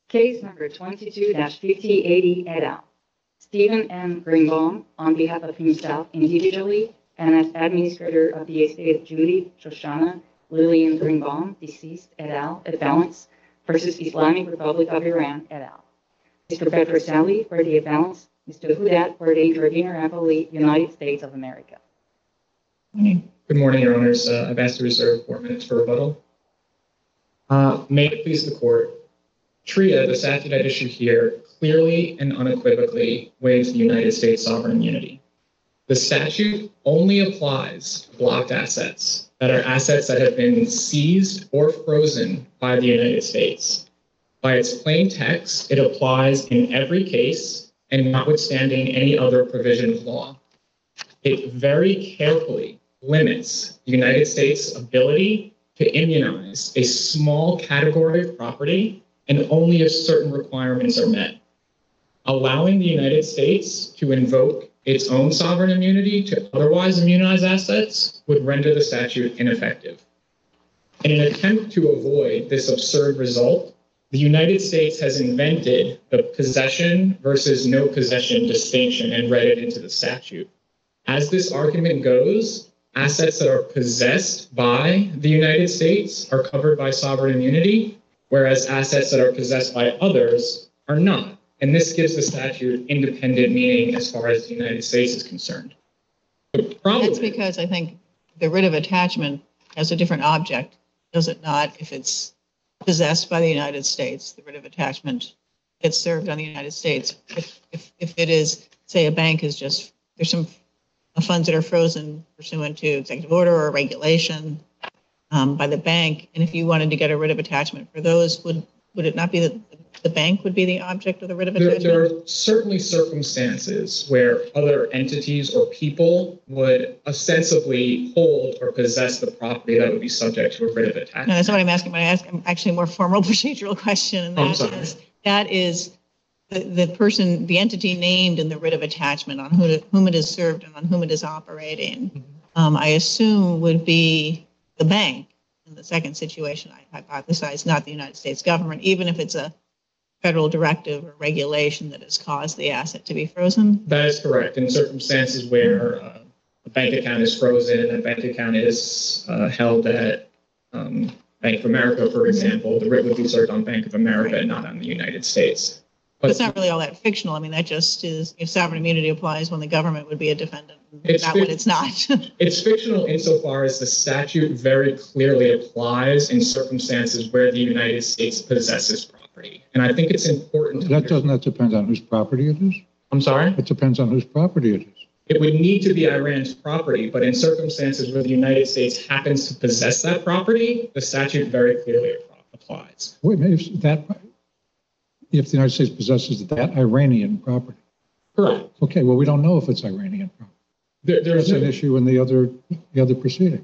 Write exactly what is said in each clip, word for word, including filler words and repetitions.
Case number twenty-two dash fifty eighty et al. Stephen M. Greenbaum, on behalf of himself individually and as administrator of the estate of Judy Shoshana Lillian Greenbaum, deceased et al., appellants, versus Islamic Republic of Iran et al. Mister Bedford Sally for the appellants, Mister Hudat for the intervener appellate, United States of America. Good morning, Your Honors. Uh, I've asked to reserve four minutes for rebuttal. Uh, may it please the Court, TRIA, the statute at issue here, clearly and unequivocally waives the United States sovereign immunity. The statute only applies to blocked assets that are assets that have been seized or frozen by the United States. By its plain text, it applies in every case and notwithstanding any other provision of law. It very carefully limits the United States' ability to immunize a small category of property and only if certain requirements are met. Allowing the United States to invoke its own sovereign immunity to otherwise immunize assets would render the statute ineffective. In an attempt to avoid this absurd result, the United States has invented the possession versus no possession distinction and read it into the statute. As this argument goes, assets that are possessed by the United States are covered by sovereign immunity, whereas assets that are possessed by others are not. And this gives the statute independent meaning as far as the United States is concerned. That's because I think the writ of attachment has a different object, does it not? If it's possessed by the United States, the writ of attachment gets served on the United States. If, if, if it is, say, a bank is just, there's some funds that are frozen pursuant to executive order or regulation um, by the bank, and if you wanted to get a writ of attachment for those, would would it not be that the bank would be the object of the writ of attachment? There, there are certainly circumstances where other entities or people would ostensibly hold or possess the property that would be subject to a writ of attachment. No, that's not what I'm asking, but I ask actually a more formal procedural question, and that I'm is, that is the, the person, the entity named in the writ of attachment on who, whom it is served and on whom it is operating, mm-hmm. um, I assume would be the bank. In the second situation, I hypothesize not the United States government, even if it's a federal directive or regulation that has caused the asset to be frozen? That is correct. In circumstances where uh, a bank account is frozen and a bank account is uh, held at um, Bank of America, for example, the writ would be served on Bank of America and not on the United States. But it's not really all that fictional. I mean, that just is, if sovereign immunity applies when the government would be a defendant, it's not when it's not. It's fictional insofar as the statute very clearly applies in circumstances where the United States possesses property. And I think it's important to That doesn't that depend on whose property it is? I'm sorry? It depends on whose property it is. It would need to be Iran's property, but in circumstances where the United States happens to possess that property, the statute very clearly applies. Wait, if that if the United States possesses that Iranian property. Correct. Okay, well, we don't know if it's Iranian property. There, there's That's no, an issue in the other the other proceeding.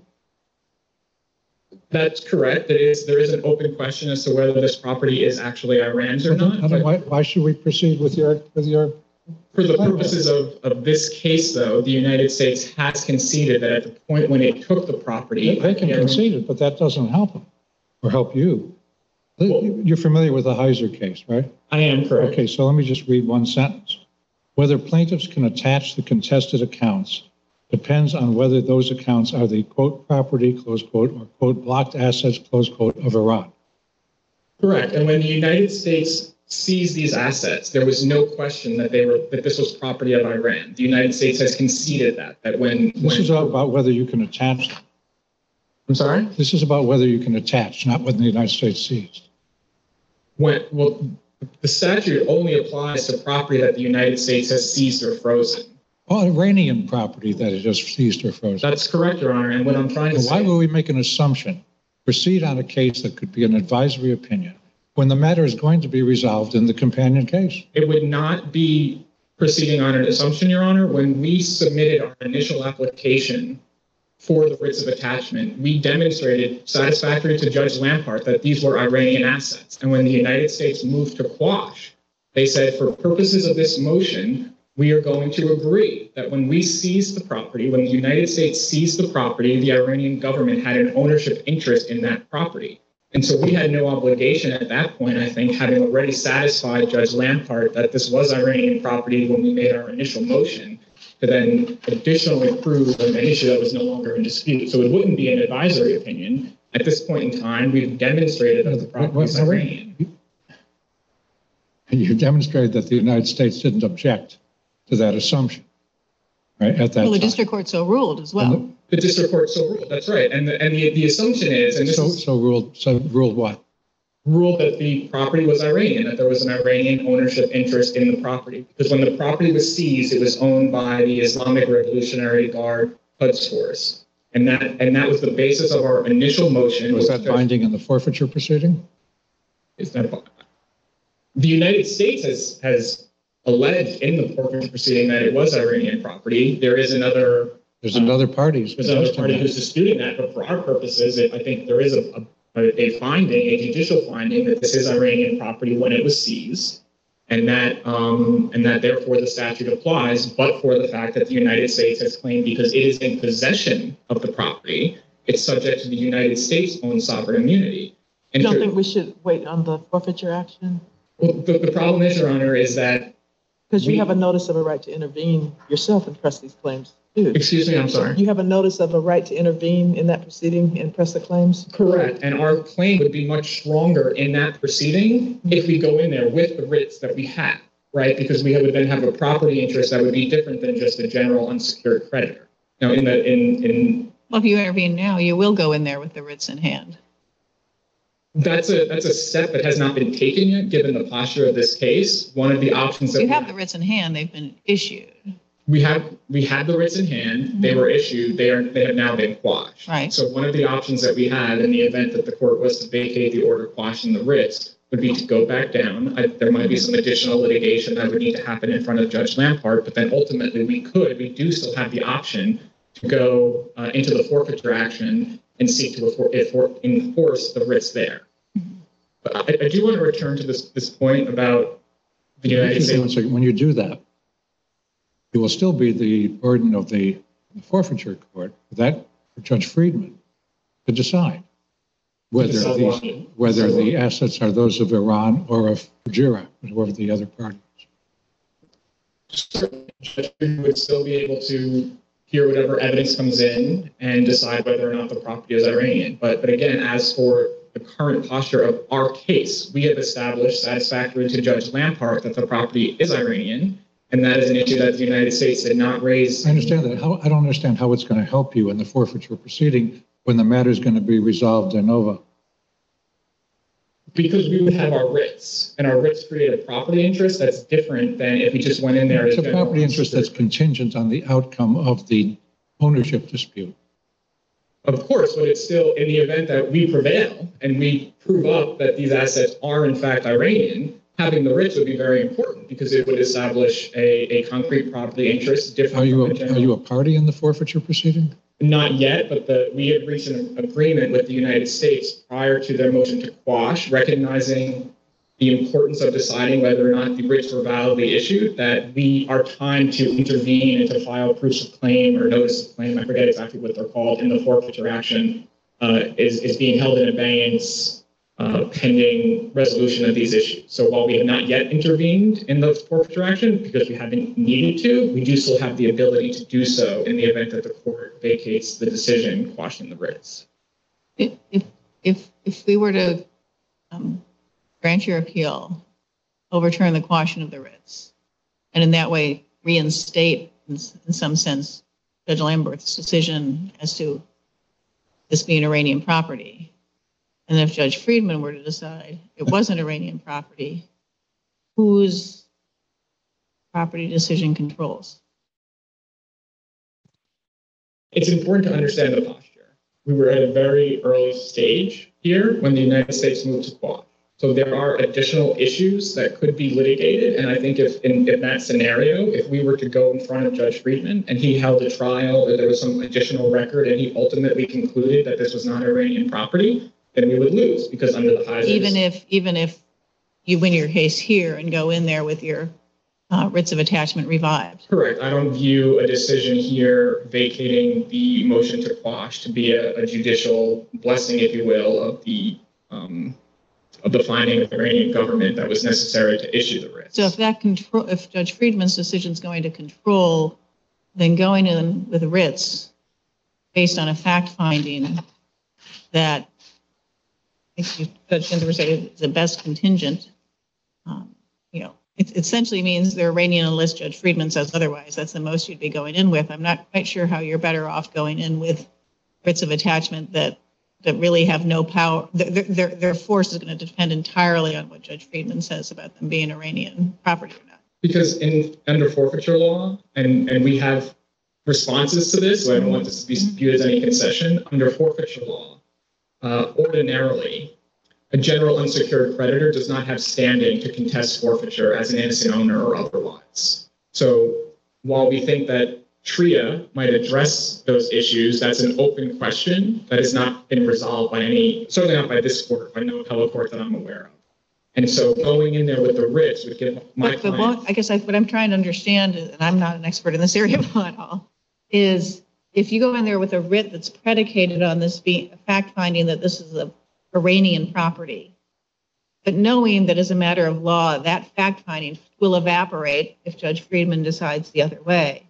That's correct. There is, there is an open question as to whether this property is actually Iran's or not. But why, why should we proceed with your with your? For the purposes of, of this case, though, the United States has conceded that at the point when it took the property, They, they can concede it, but that doesn't help them or help you. Well, you're familiar with the Heiser case, right? I am correct. Okay, so let me just read one sentence. Whether plaintiffs can attach the contested accounts depends on whether those accounts are the, quote, property, close quote, or, quote, blocked assets, close quote, of Iran. Correct. And when the United States seized these assets, there was no question that they were that this was property of Iran. The United States has conceded that, that when... This when, is about whether you can attach them. I'm sorry? This is about whether you can attach, not whether the United States seized. When, well, the statute only applies to property that the United States has seized or frozen. Oh, Iranian property that is just seized or frozen. That's correct, Your Honor. And what I'm trying to Why say... would we make an assumption, proceed on a case that could be an advisory opinion, when the matter is going to be resolved in the companion case? It would not be proceeding on an assumption, Your Honor. When we submitted our initial application for the writs of attachment, we demonstrated satisfactory to Judge Lampart that these were Iranian assets. And when the United States moved to quash, they said, for purposes of this motion, we are going to agree that when we seized the property, when the United States seized the property, the Iranian government had an ownership interest in that property. And so we had no obligation at that point, I think, having already satisfied Judge Lampart that this was Iranian property when we made our initial motion, to then additionally prove an issue that was no longer in dispute. So it wouldn't be an advisory opinion. At this point in time, we've demonstrated that the property is Iranian. You demonstrated that the United States didn't object to that assumption, right, at that Well, the time. district court so ruled as well. The district court so ruled, that's right. And the, and the, the assumption is, and this So, is so ruled, so ruled what? ruled that the property was Iranian, that there was an Iranian ownership interest in the property. Because when the property was seized, it was owned by the Islamic Revolutionary Guard Quds Force. And that, and that was the basis of our initial motion. Was that binding in the forfeiture proceeding? Is that the United States has has alleged in the forfeiture proceeding that it was Iranian property. There is another There's another party. who's there's another contesting party that. who's disputing that, but for our purposes, it, I think there is a, a a finding, a judicial finding that this is Iranian property when it was seized, and that um and that therefore the statute applies, but for the fact that the United States has claimed because it is in possession of the property, it's subject to the United States' own sovereign immunity. And You don't to- think we should wait on the forfeiture action? well, the, the problem is, Your Honor, is that Because We- you have a notice of a right to intervene yourself and press these claims too. excuse me, I'm sorry. You have a notice of a right to intervene in that proceeding and press the claims? Correct. And our claim would be much stronger in that proceeding if we go in there with the writs that we have, right? Because we would then have a property interest that would be different than just a general unsecured creditor. Now, in the in in Well, if you intervene now, you will go in there with the writs in hand. that's a that's a step that has not been taken yet, given the posture of this case. One of the options that You we have the writs in hand, they've been issued. we have we had the writs in hand. They were issued. They are they have now been quashed. Right. So one of the options that we had in the event that the court was to vacate the order quashing the writs would be to go back down. I, there might be some additional litigation that would need to happen in front of Judge Lampart, but then ultimately we could, we do still have the option to go uh, into the forfeiture action and seek to enfor- enforce the writs there. But I, I do want to return to this this point about the United Excuse me one States. second. When you do that, it will still be the burden of the the forfeiture court, that for Judge Friedman, to decide whether decide these, what? whether So the assets are those of Iran or of Fujira, whoever the other party is. Certainly, Judge Friedman would still be able to hear whatever evidence comes in and decide whether or not the property is Iranian. But but again, as for the current posture of our case, we have established satisfactory to Judge Lampart that the property is Iranian, and that is an issue that the United States did not raise. I understand that. How, I don't understand how it's going to help you in the forfeiture proceeding when the matter is going to be resolved de novo. Because we would have our writs, and our writs create a property interest that's different than if we just went in there. It's as a general property interest that's unsecured. contingent on the outcome of the ownership dispute. Of course, but it's still in the event that we prevail and we prove up that these assets are in fact Iranian, having the writs would be very important because it would establish a, a concrete property interest different Are you, from a, the general. are you a party in the forfeiture proceeding? Not yet, but the, we had reached an agreement with the United States prior to their motion to quash, recognizing the importance of deciding whether or not the writs were validly issued, that we, our time to intervene and to file proofs of claim or notice of claim, I forget exactly what they're called, in the forfeiture action, uh, is, is being held in abeyance uh, pending resolution of these issues. So while we have not yet intervened in the forfeiture action, because we haven't needed to, we do still have the ability to do so in the event that the court vacates the decision quashing the writs. If, if, if, if we were to um, grant your appeal, overturn the quashing of the writs, and in that way reinstate, in, in some sense, Judge Lambert's decision as to this being Iranian property. And if Judge Friedman were to decide it wasn't Iranian property, whose property decision controls? It's important to understand the posture. We were at a very early stage here when the United States moved to quash. So there are additional issues that could be litigated. And I think if in, in that scenario, if we were to go in front of Judge Friedman and he held a trial or there was some additional record and he ultimately concluded that this was not Iranian property, then we would lose because under the Heiser's. Even if, even if you win your case here and go in there with your uh, writs of attachment revived. Correct. I don't view a decision here vacating the motion to quash to be a, a judicial blessing, if you will, of the um, of the finding of the Iranian government that was necessary to issue the writs. So if that control, if Judge Friedman's decision is going to control, then going in with writs based on a fact finding that, I think you, Judge Ginsburg said, is the best contingent. Um, you know, it essentially means they're Iranian unless Judge Friedman says otherwise. That's the most you'd be going in with. I'm not quite sure how you're better off going in with writs of attachment that that really have no power. Their, their, their force is going to depend entirely on what Judge Friedman says about them being Iranian property or not. Because in under forfeiture law, and, and we have responses to this, so I don't want this to be viewed as any concession. Under forfeiture law, uh, ordinarily, a general unsecured creditor does not have standing to contest forfeiture as an innocent owner or otherwise. So while we think that TRIA might address those issues, that's an open question that has not been resolved by any, certainly not by this court, by no appellate court that I'm aware of. And so going in there with the writs would give my But the client... law, I guess I, what I'm trying to understand, and I'm not an expert in this area at all, is if you go in there with a writ that's predicated on this being a fact finding that this is a Iranian property, but knowing that as a matter of law, that fact finding will evaporate if Judge Friedman decides the other way,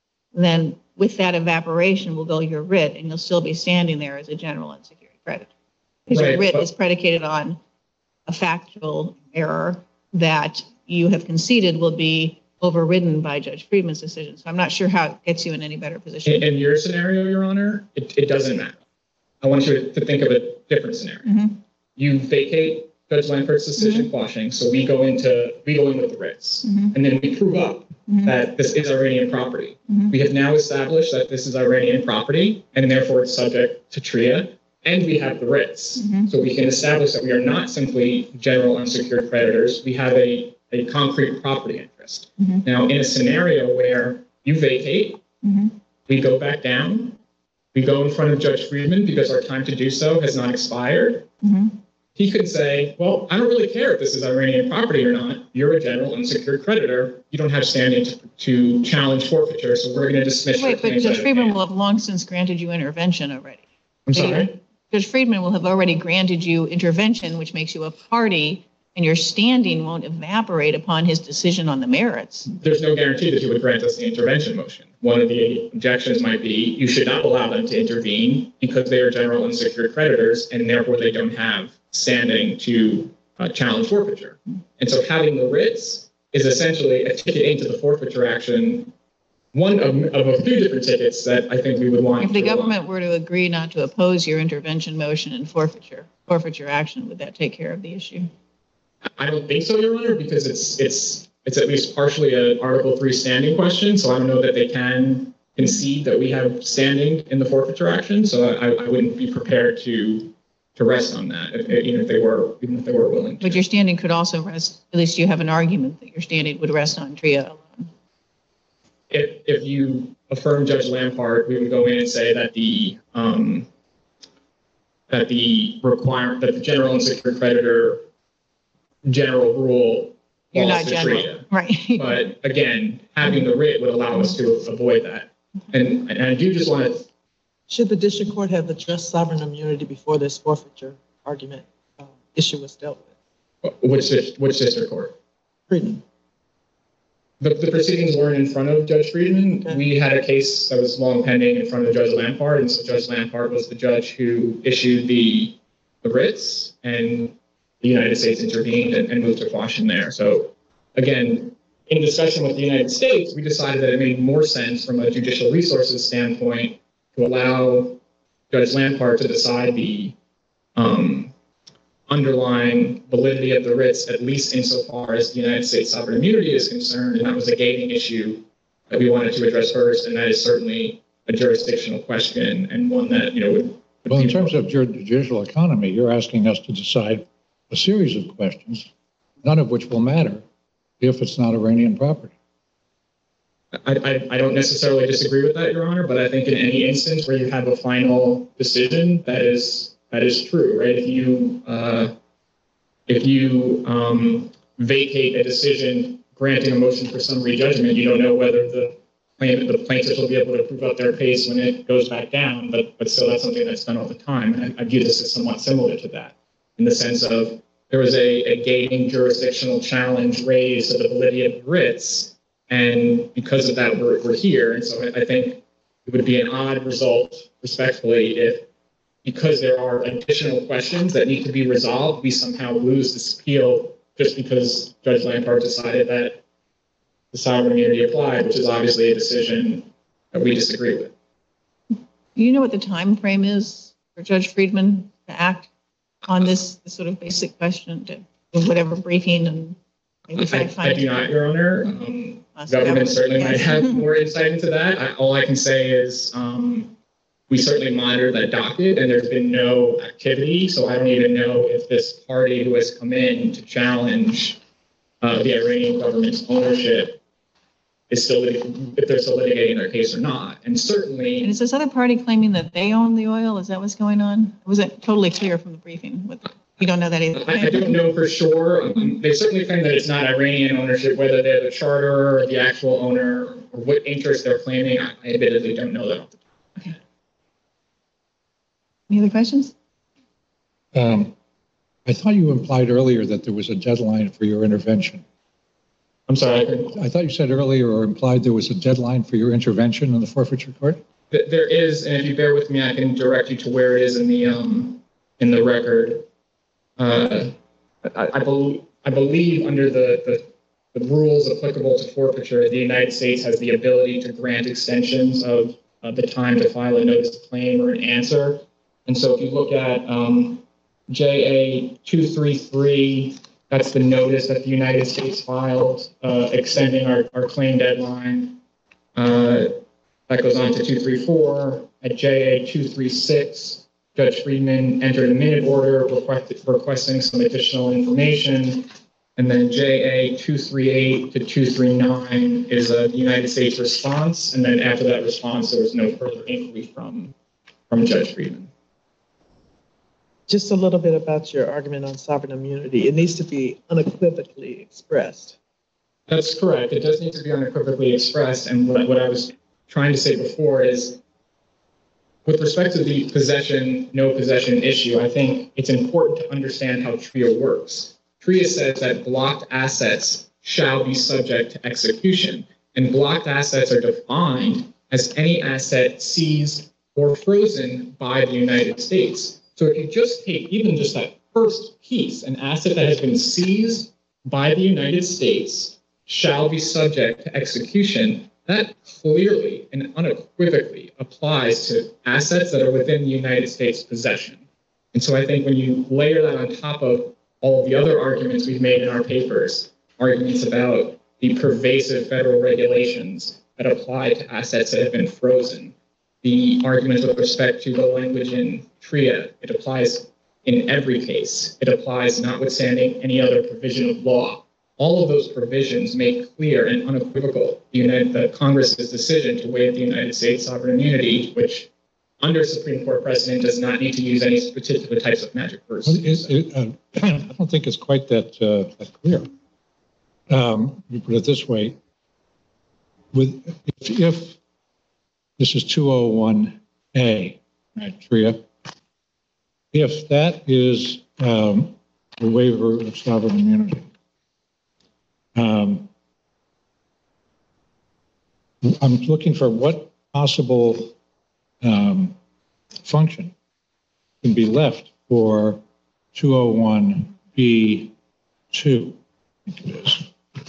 then with that evaporation will go your writ and you'll still be standing there as a general unsecured creditor. Because Right, your writ but- is predicated on a factual error that you have conceded will be overridden by Judge Friedman's decision. So I'm not sure how it gets you in any better position. In, in your scenario, Your Honor, it, it doesn't matter. I want you to think of a different scenario. Mhm. You vacate Judge Lampert's decision quashing, so we go into we go in with the writs, Mhm. and then we prove up Mhm. that this is Iranian property. Mhm. We have now established that this is Iranian property, and therefore it's subject to TRIA, and we have the writs. Mhm. So we can establish that we are not simply general unsecured creditors. We have a, a concrete property interest. Mhm. Now, in a scenario where you vacate, Mhm. we go back down, we go in front of Judge Friedman because our time to do so has not expired. Mhm. He could say, well, I don't really care if this is Iranian property or not. You're a general unsecured creditor. You don't have standing to, to challenge forfeiture, so we're going to dismiss your Wait, but claims Judge out of Friedman hand." will have long since granted you intervention already. I'm sorry? Judge Friedman will have already granted you intervention, which makes you a party, and your standing won't evaporate upon his decision on the merits. There's no guarantee that he would grant us the intervention motion. One of the objections might be you should not allow them to intervene because they are general unsecured creditors and therefore they don't have standing to uh, challenge forfeiture. And so having the writs is essentially a ticket into the forfeiture action, one of, of a few different tickets that I think we would want. If the to allow. government were to agree not to oppose your intervention motion and forfeiture, forfeiture action, would that take care of the issue? I don't think so, Your Honor, because it's it's it's at least partially an Article three standing question. So I don't know that they can concede that we have standing in the forfeiture action. So I, I wouldn't be prepared to to rest on that, if, even if they were even if they were willing to. But your standing could also rest, at least you have an argument that your standing would rest on TRIA alone. If if you affirm Judge Lampard, we would go in and say that the um, that the require that the general unsecured creditor general rule You're falls not to general, TRIA. right? But again, having the writ would allow us to avoid that. And, and I do just want to, Should the district court have addressed sovereign immunity before this forfeiture argument um, issue was dealt with? which, dis- which district court? Friedman. The, the proceedings weren't in front of Judge Friedman. Okay. We had a case that was long pending in front of Judge Lampard, and so Judge Lampard was the judge who issued the, the writs, and the United States intervened and, and moved to quash him there. So again, in discussion with the United States, we decided that it made more sense from a judicial resources standpoint to allow Judge Lampard to decide the um, underlying validity of the writs, at least insofar as the United States sovereign immunity is concerned. And that was a gating issue that we wanted to address first. And that is certainly a jurisdictional question and one that, you know, would. would Well, in be- terms of your judicial economy, you're asking us to decide a series of questions, none of which will matter if it's not Iranian property. I, I, I don't necessarily disagree with that, Your Honor, but I think in any instance where you have a final decision, that is that is true, right? If you uh, if you um, vacate a decision granting a motion for summary judgment, you don't know whether the plaintiff, the plaintiff will be able to prove up their case when it goes back down. But but still, that's something that's done all the time. And I, I view this as somewhat similar to that. in the sense of there was a, a gating jurisdictional challenge raised to the validity of the writs, and because of that, we're, we're here. And so I, I think it would be an odd result, respectfully, if because there are additional questions that need to be resolved, we somehow lose this appeal just because Judge Lampard decided that the sovereign immunity applied, which is obviously a decision that we disagree with. Do you know what the time frame is for Judge Friedman to act on this, this sort of basic question, to whatever briefing and maybe try to I, find? I do not, Your Honor. Um, government certainly yes. might have more insight into that. I, all I can say is um, we certainly monitor that docket, and there's been no activity. So I don't even know if this party who has come in to challenge uh, the Iranian government's ownership is still, if they're still litigating their case or not. And certainly, And is this other party claiming that they own the oil? Is that what's going on? Was it totally clear from the briefing? What, you don't know that either? I, I don't know for sure. Um, they certainly claim that it's not Iranian ownership, whether they're the charter or the actual owner, or what interest they're claiming. I, I admittedly don't know that. Okay. Any other questions? Um, I thought you implied earlier that there was a deadline for your intervention. I'm sorry. I couldn't- I thought you said earlier or implied there was a deadline for your intervention in the forfeiture court? Th- There is, and if you bear with me, I can direct you to where it is in the um, in the record. Uh, I, I, bel I believe under the, the, the rules applicable to forfeiture, the United States has the ability to grant extensions of uh, the time to file a notice of claim or an answer. And so if you look at um, J A two thirty-three, that's the notice that the United States filed uh, extending our, our claim deadline. Uh, that goes on to two thirty-four. At J A two thirty-six, Judge Friedman entered a minute order request, requesting some additional information. And then J A two thirty-eight to two thirty-nine is a United States response. And then after that response, there was no further inquiry from, from Judge Friedman. Just a little bit about your argument on sovereign immunity. It needs to be unequivocally expressed. That's correct. It does need to be unequivocally expressed. And what, what I was trying to say before is, with respect to the possession, no possession issue, I think it's important to understand how TRIA works. TRIA says that blocked assets shall be subject to execution, and blocked assets are defined as any asset seized or frozen by the United States. So if you just take even just that first piece, an asset that has been seized by the United States shall be subject to execution, that clearly and unequivocally applies to assets that are within the United States possession. And so I think when you layer that on top of all of the other arguments we've made in our papers, arguments about the pervasive federal regulations that apply to assets that have been frozen, the argument with respect to the language in TRIA, it applies in every case. It applies notwithstanding any other provision of law. All of those provisions make clear and unequivocal the, United, the Congress's decision to waive the United States sovereign immunity, which under Supreme Court precedent does not need to use any particular types of magic words. Well, it, it, uh, I don't think it's quite that, uh, that clear. Um, you put it this way, with if, if this is two oh one A, right, TRIA, if that is um, a waiver of sovereign immunity, um, I'm looking for what possible um, function can be left for two oh one B two, I think it is.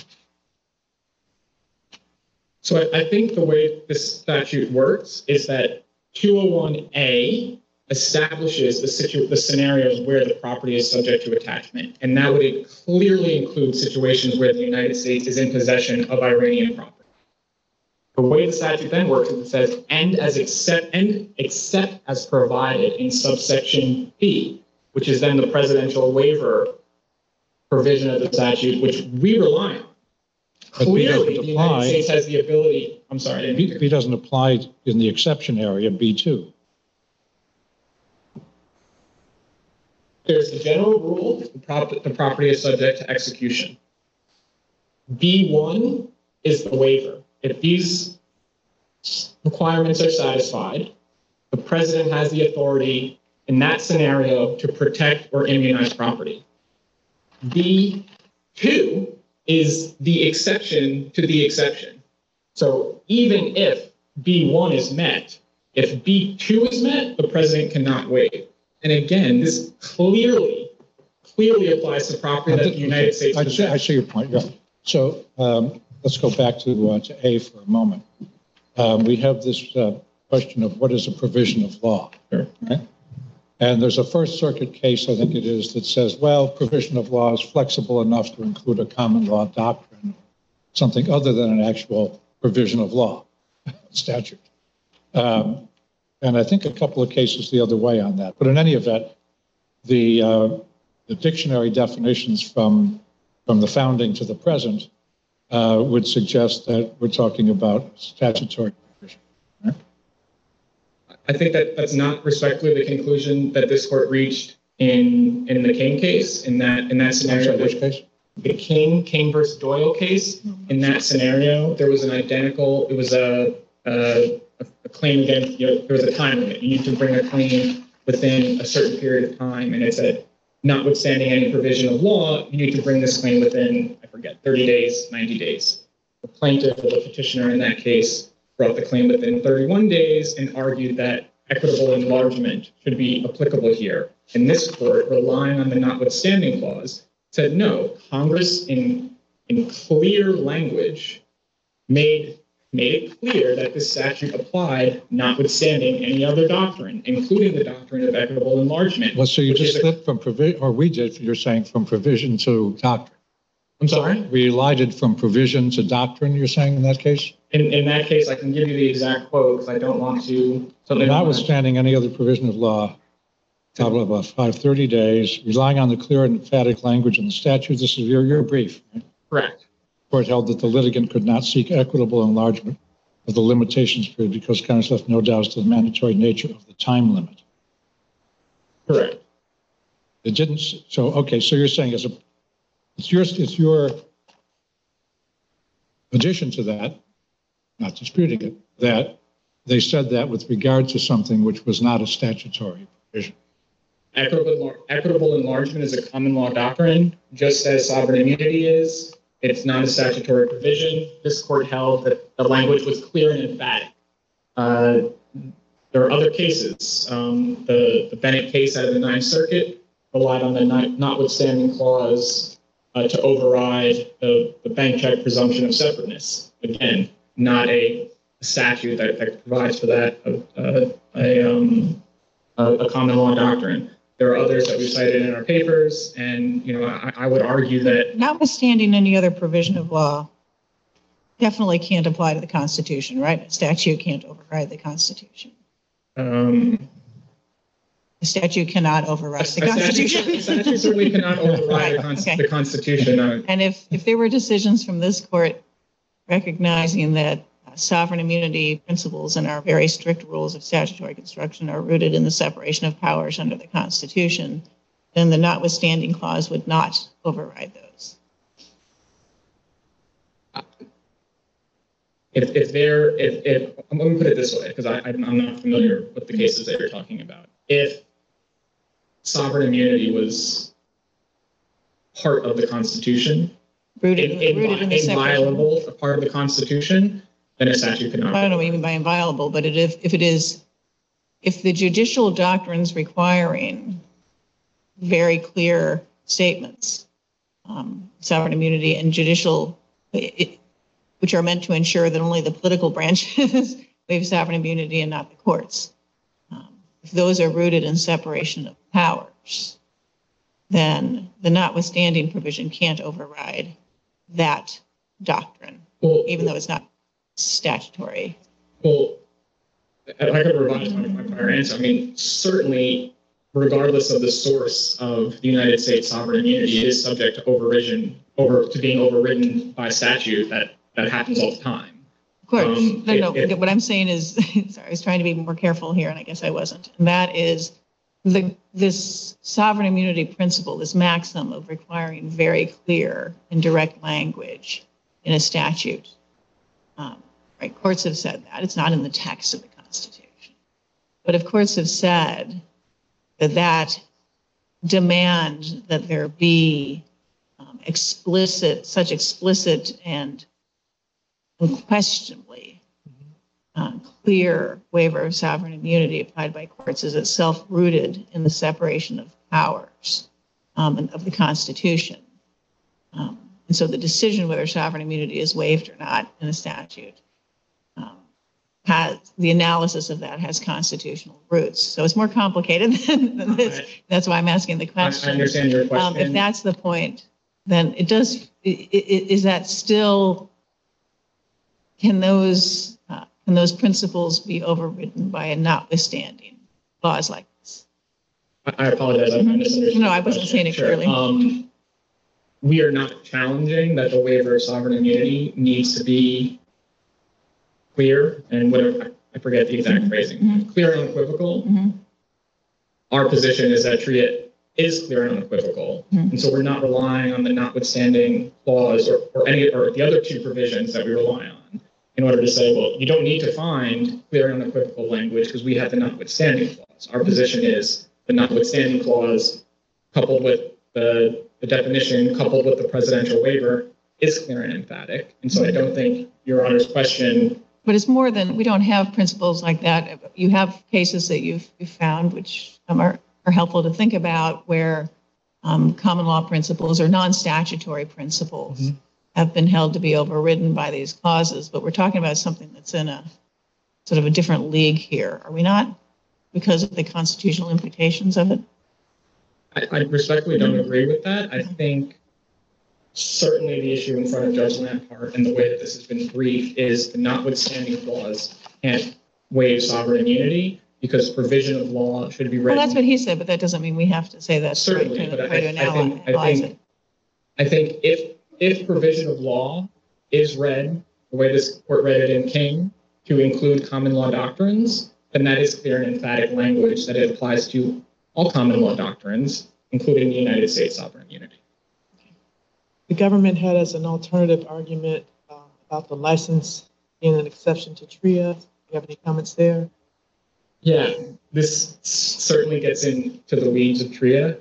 So I, I think the way this statute works is that two oh one A establishes the, situ the scenarios where the property is subject to attachment. And that would clearly include situations where the United States is in possession of Iranian property. The way the statute then works is it says, and as except, and except as provided in subsection B, which is then the presidential waiver provision of the statute, which we rely on. But B doesn't Clearly, the United apply. States has the ability, I'm sorry, I didn't mean B, to- B doesn't apply in the exception area, B two. There's the general rule, the, prop the property is subject to execution. B one is the waiver. If these requirements are satisfied, the president has the authority in that scenario to protect or immunize property. B two is the exception to the exception. So even if B one is met, if B two is met, the president cannot waive. And again, this clearly, clearly applies to property that the United States I see, I see your point. Yeah. So um, let's go back to, uh, to A for a moment. Um, we have this uh, question of what is a provision of law, Sure. right? And there's a First Circuit case, I think it is, that says, well, provision of law is flexible enough to include a common law doctrine, something other than an actual provision of law statute. Um, and I think a couple of cases the other way on that. But in any event, the, uh, the dictionary definitions from, from the founding to the present uh, would suggest that we're talking about statutory provision. Right? I think that that's not respectfully the conclusion that this court reached in in the King case. In that in that scenario, sorry, which case? The King King versus Doyle case. In that scenario, there was an identical. It was a a, a claim against. You know, there was a time limit. You need to bring a claim within a certain period of time, and it said, notwithstanding any provision of law, you need to bring this claim within, I forget, thirty days, ninety days. The plaintiff or the petitioner in that case brought the claim within thirty-one days and argued that equitable enlargement should be applicable here. And this court, relying on the notwithstanding clause, said no. Congress, in in clear language, made made it clear that this statute applied notwithstanding any other doctrine, including the doctrine of equitable enlargement. Well, so you which just is a- flipped from provision, or we did, you're saying from provision to doctrine. I'm sorry? We elided from provision to doctrine, you're saying in that case? In, in that case, I can give you the exact quote because I don't want to. Something Notwithstanding any other provision of law, blah, blah, blah, five, thirty days, relying on the clear and emphatic language in the statute. This is your, your brief, right? Correct. Court held that the litigant could not seek equitable enlargement of the limitations period because Congress left no doubt as to the mandatory nature of the time limit. Correct. It didn't, so, okay, so you're saying as a, it's your, it's your addition to that, not disputing it, that they said that with regard to something which was not a statutory provision. Equitable, equitable enlargement is a common law doctrine, just as sovereign immunity is. It's not a statutory provision. This court held that the language was clear and emphatic. Uh, there are other cases. Um, the, the Bennett case out of the Ninth Circuit relied on the not, notwithstanding clause uh, to override the, the bank check presumption of separateness. Again, not a statute that, that provides for that, uh, a, um, a, a common law doctrine. There are others that we've cited in our papers, and you know, I, I would argue that Notwithstanding any other provision of law, definitely can't apply to the Constitution, right? A statute can't override the Constitution. um, The statute cannot override the a statute, Constitution. a statute certainly cannot override Right, the, con- okay. the Constitution. Uh, And if, if there were decisions from this court recognizing that uh, sovereign immunity principles and our very strict rules of statutory construction are rooted in the separation of powers under the Constitution, then the notwithstanding clause would not override those. if, if they're, if, if I'm going to put it this way, because I'm not familiar with the cases that you're talking about. If sovereign immunity was part of the Constitution, Rooted, in, in, rooted in the separation. inviolable, a part of the Constitution, then a statute cannot. I don't know what you mean by inviolable, but it, if, if it is, if the judicial doctrines requiring very clear statements, um, sovereign immunity and judicial, it, which are meant to ensure that only the political branches waive sovereign immunity and not the courts. Um, if those are rooted in separation of powers, then the notwithstanding provision can't override that doctrine, Well, even though it's not statutory. Well, if I could revise my, my prior answer, I mean, certainly, regardless of the source of the United States sovereign immunity, it is subject to overridden, over to being overridden by statute. That that happens all the time. Of course, Um, no, no. it- it- What I'm saying is, sorry, I was trying to be more careful here, and I guess I wasn't. And that is the this sovereign immunity principle, this maxim of requiring very clear and direct language in a statute. Um, right, courts have said that it's not in the text of the Constitution, but if courts have said that that demand that there be um, explicit, such explicit and unquestionably uh, clear waiver of sovereign immunity applied by courts is itself rooted in the separation of powers um, and of the Constitution. Um, and so the decision whether sovereign immunity is waived or not in a statute um, has the analysis of that has constitutional roots. So it's more complicated than, than this. That's why I'm asking the question. I understand your question. Um, if that's the point, then it does. Is that still? Can those uh, can those principles be overridden by a notwithstanding clause like this? I apologize. I Mhm. misunderstood. No, I wasn't saying it Sure. clearly. Um, we are not challenging that the waiver of sovereign immunity needs to be clear and whatever, I forget the exact phrasing, Mhm. clear and unequivocal. Mhm. Our position is that TRIA is clear and unequivocal. Mhm. And so we're not relying on the notwithstanding clause or, or any or the other two provisions that we rely on in order to say, well, you don't need to find clear and unequivocal language because we have the notwithstanding clause. Our position is the notwithstanding clause coupled with the, the definition, coupled with the presidential waiver is clear and emphatic. And so I don't think Your Honor's question. But it's more than, we don't have principles like that. You have cases that you've, you've found, which um, are, are helpful to think about, where um, common law principles or non-statutory principles mm-hmm. have been held to be overridden by these clauses. But we're talking about something that's in a sort of a different league here, are we not? Because of the constitutional implications of it? I, I respectfully don't agree with that. I think certainly the issue in front of Judge Lampart and the way that this has been briefed is the notwithstanding clause can't waive sovereign immunity because provision of law should be read. Well, that's what he said, but that doesn't mean we have to say that's certainly, right, but to, I, to I, analyze, think, I, think, it. I think if if provision of law is read the way this court read it in King to include common law doctrines, then that is clear and emphatic language that it applies to all common law doctrines, including the United States sovereign immunity. The government had as an alternative argument uh, about the license being an exception to TRIA. Do you have any comments there? Yeah, this certainly gets into the weeds of TRIA.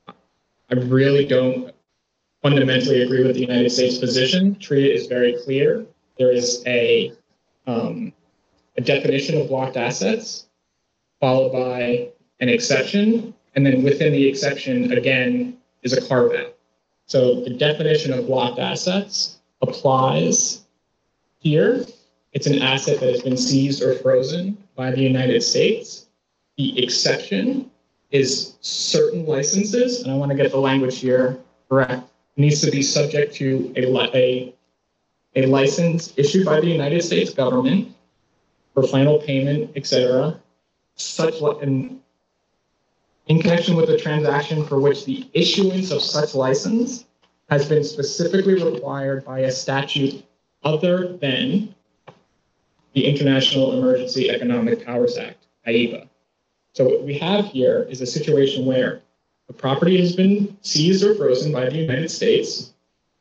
I really don't fundamentally agree with the United States position. TRIA is very clear. There is a, um, a definition of blocked assets followed by an exception. And then within the exception, again, is a carve out. So the definition of blocked assets applies here. It's an asset that has been seized or frozen by the United States. The exception is certain licenses, and I want to get the language here correct. It needs to be subject to a, a, a license issued by the United States government for final payment, et cetera. Such and in connection with the transaction for which the issuance of such license has been specifically required by a statute other than the International Emergency Economic Powers Act, I E P A. So what we have here is a situation where the property has been seized or frozen by the United States.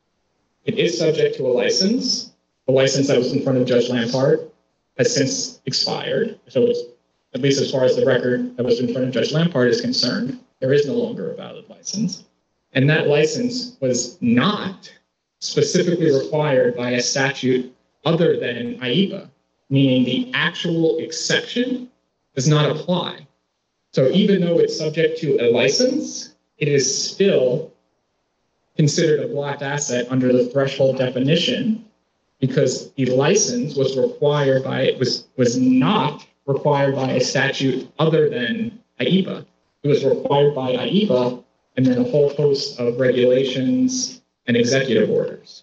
It is subject to a license. The license that was in front of Judge Lampart has since expired. So it's, at least as far as the record that was in front of Judge Lampart is concerned, there is no longer a valid license. And that license was not specifically required by a statute other than I E P A, meaning the actual exception does not apply. So even though it's subject to a license, it is still considered a blocked asset under the threshold definition because the license was required by, it was, was not required by a statute other than I E P A. It was required by I E P A and then a whole host of regulations and executive orders.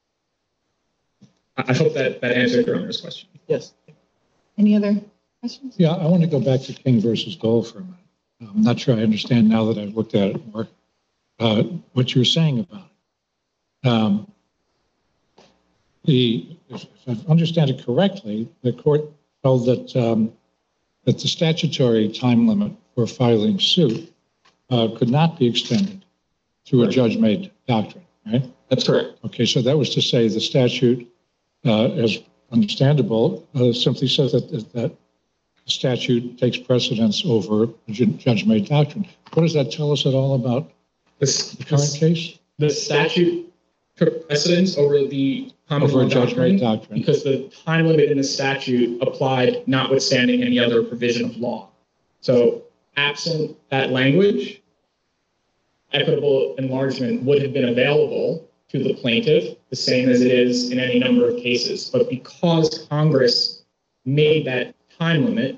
I hope that that answered Your Honor's question. Yes. Any other questions? Yeah, I want to go back to King versus Dole for a minute. I'm not sure I understand now that I've looked at it more, uh, what you were saying about it. Um, the, if I understand it correctly, the court held that um, that the statutory time limit for filing suit uh, could not be extended through a judge-made doctrine, right? That's correct. Okay, so that was to say the statute, uh, as understandable, uh, simply says that that statute takes precedence over judge-made doctrine. What does that tell us at all about This, the current this- case? the statute took precedence over the common Over law judge-made doctrine doctrine. because the time limit in the statute applied notwithstanding any other provision of law. So absent that language, equitable enlargement would have been available to the plaintiff, the same as it is in any number of cases. But because Congress made that time limit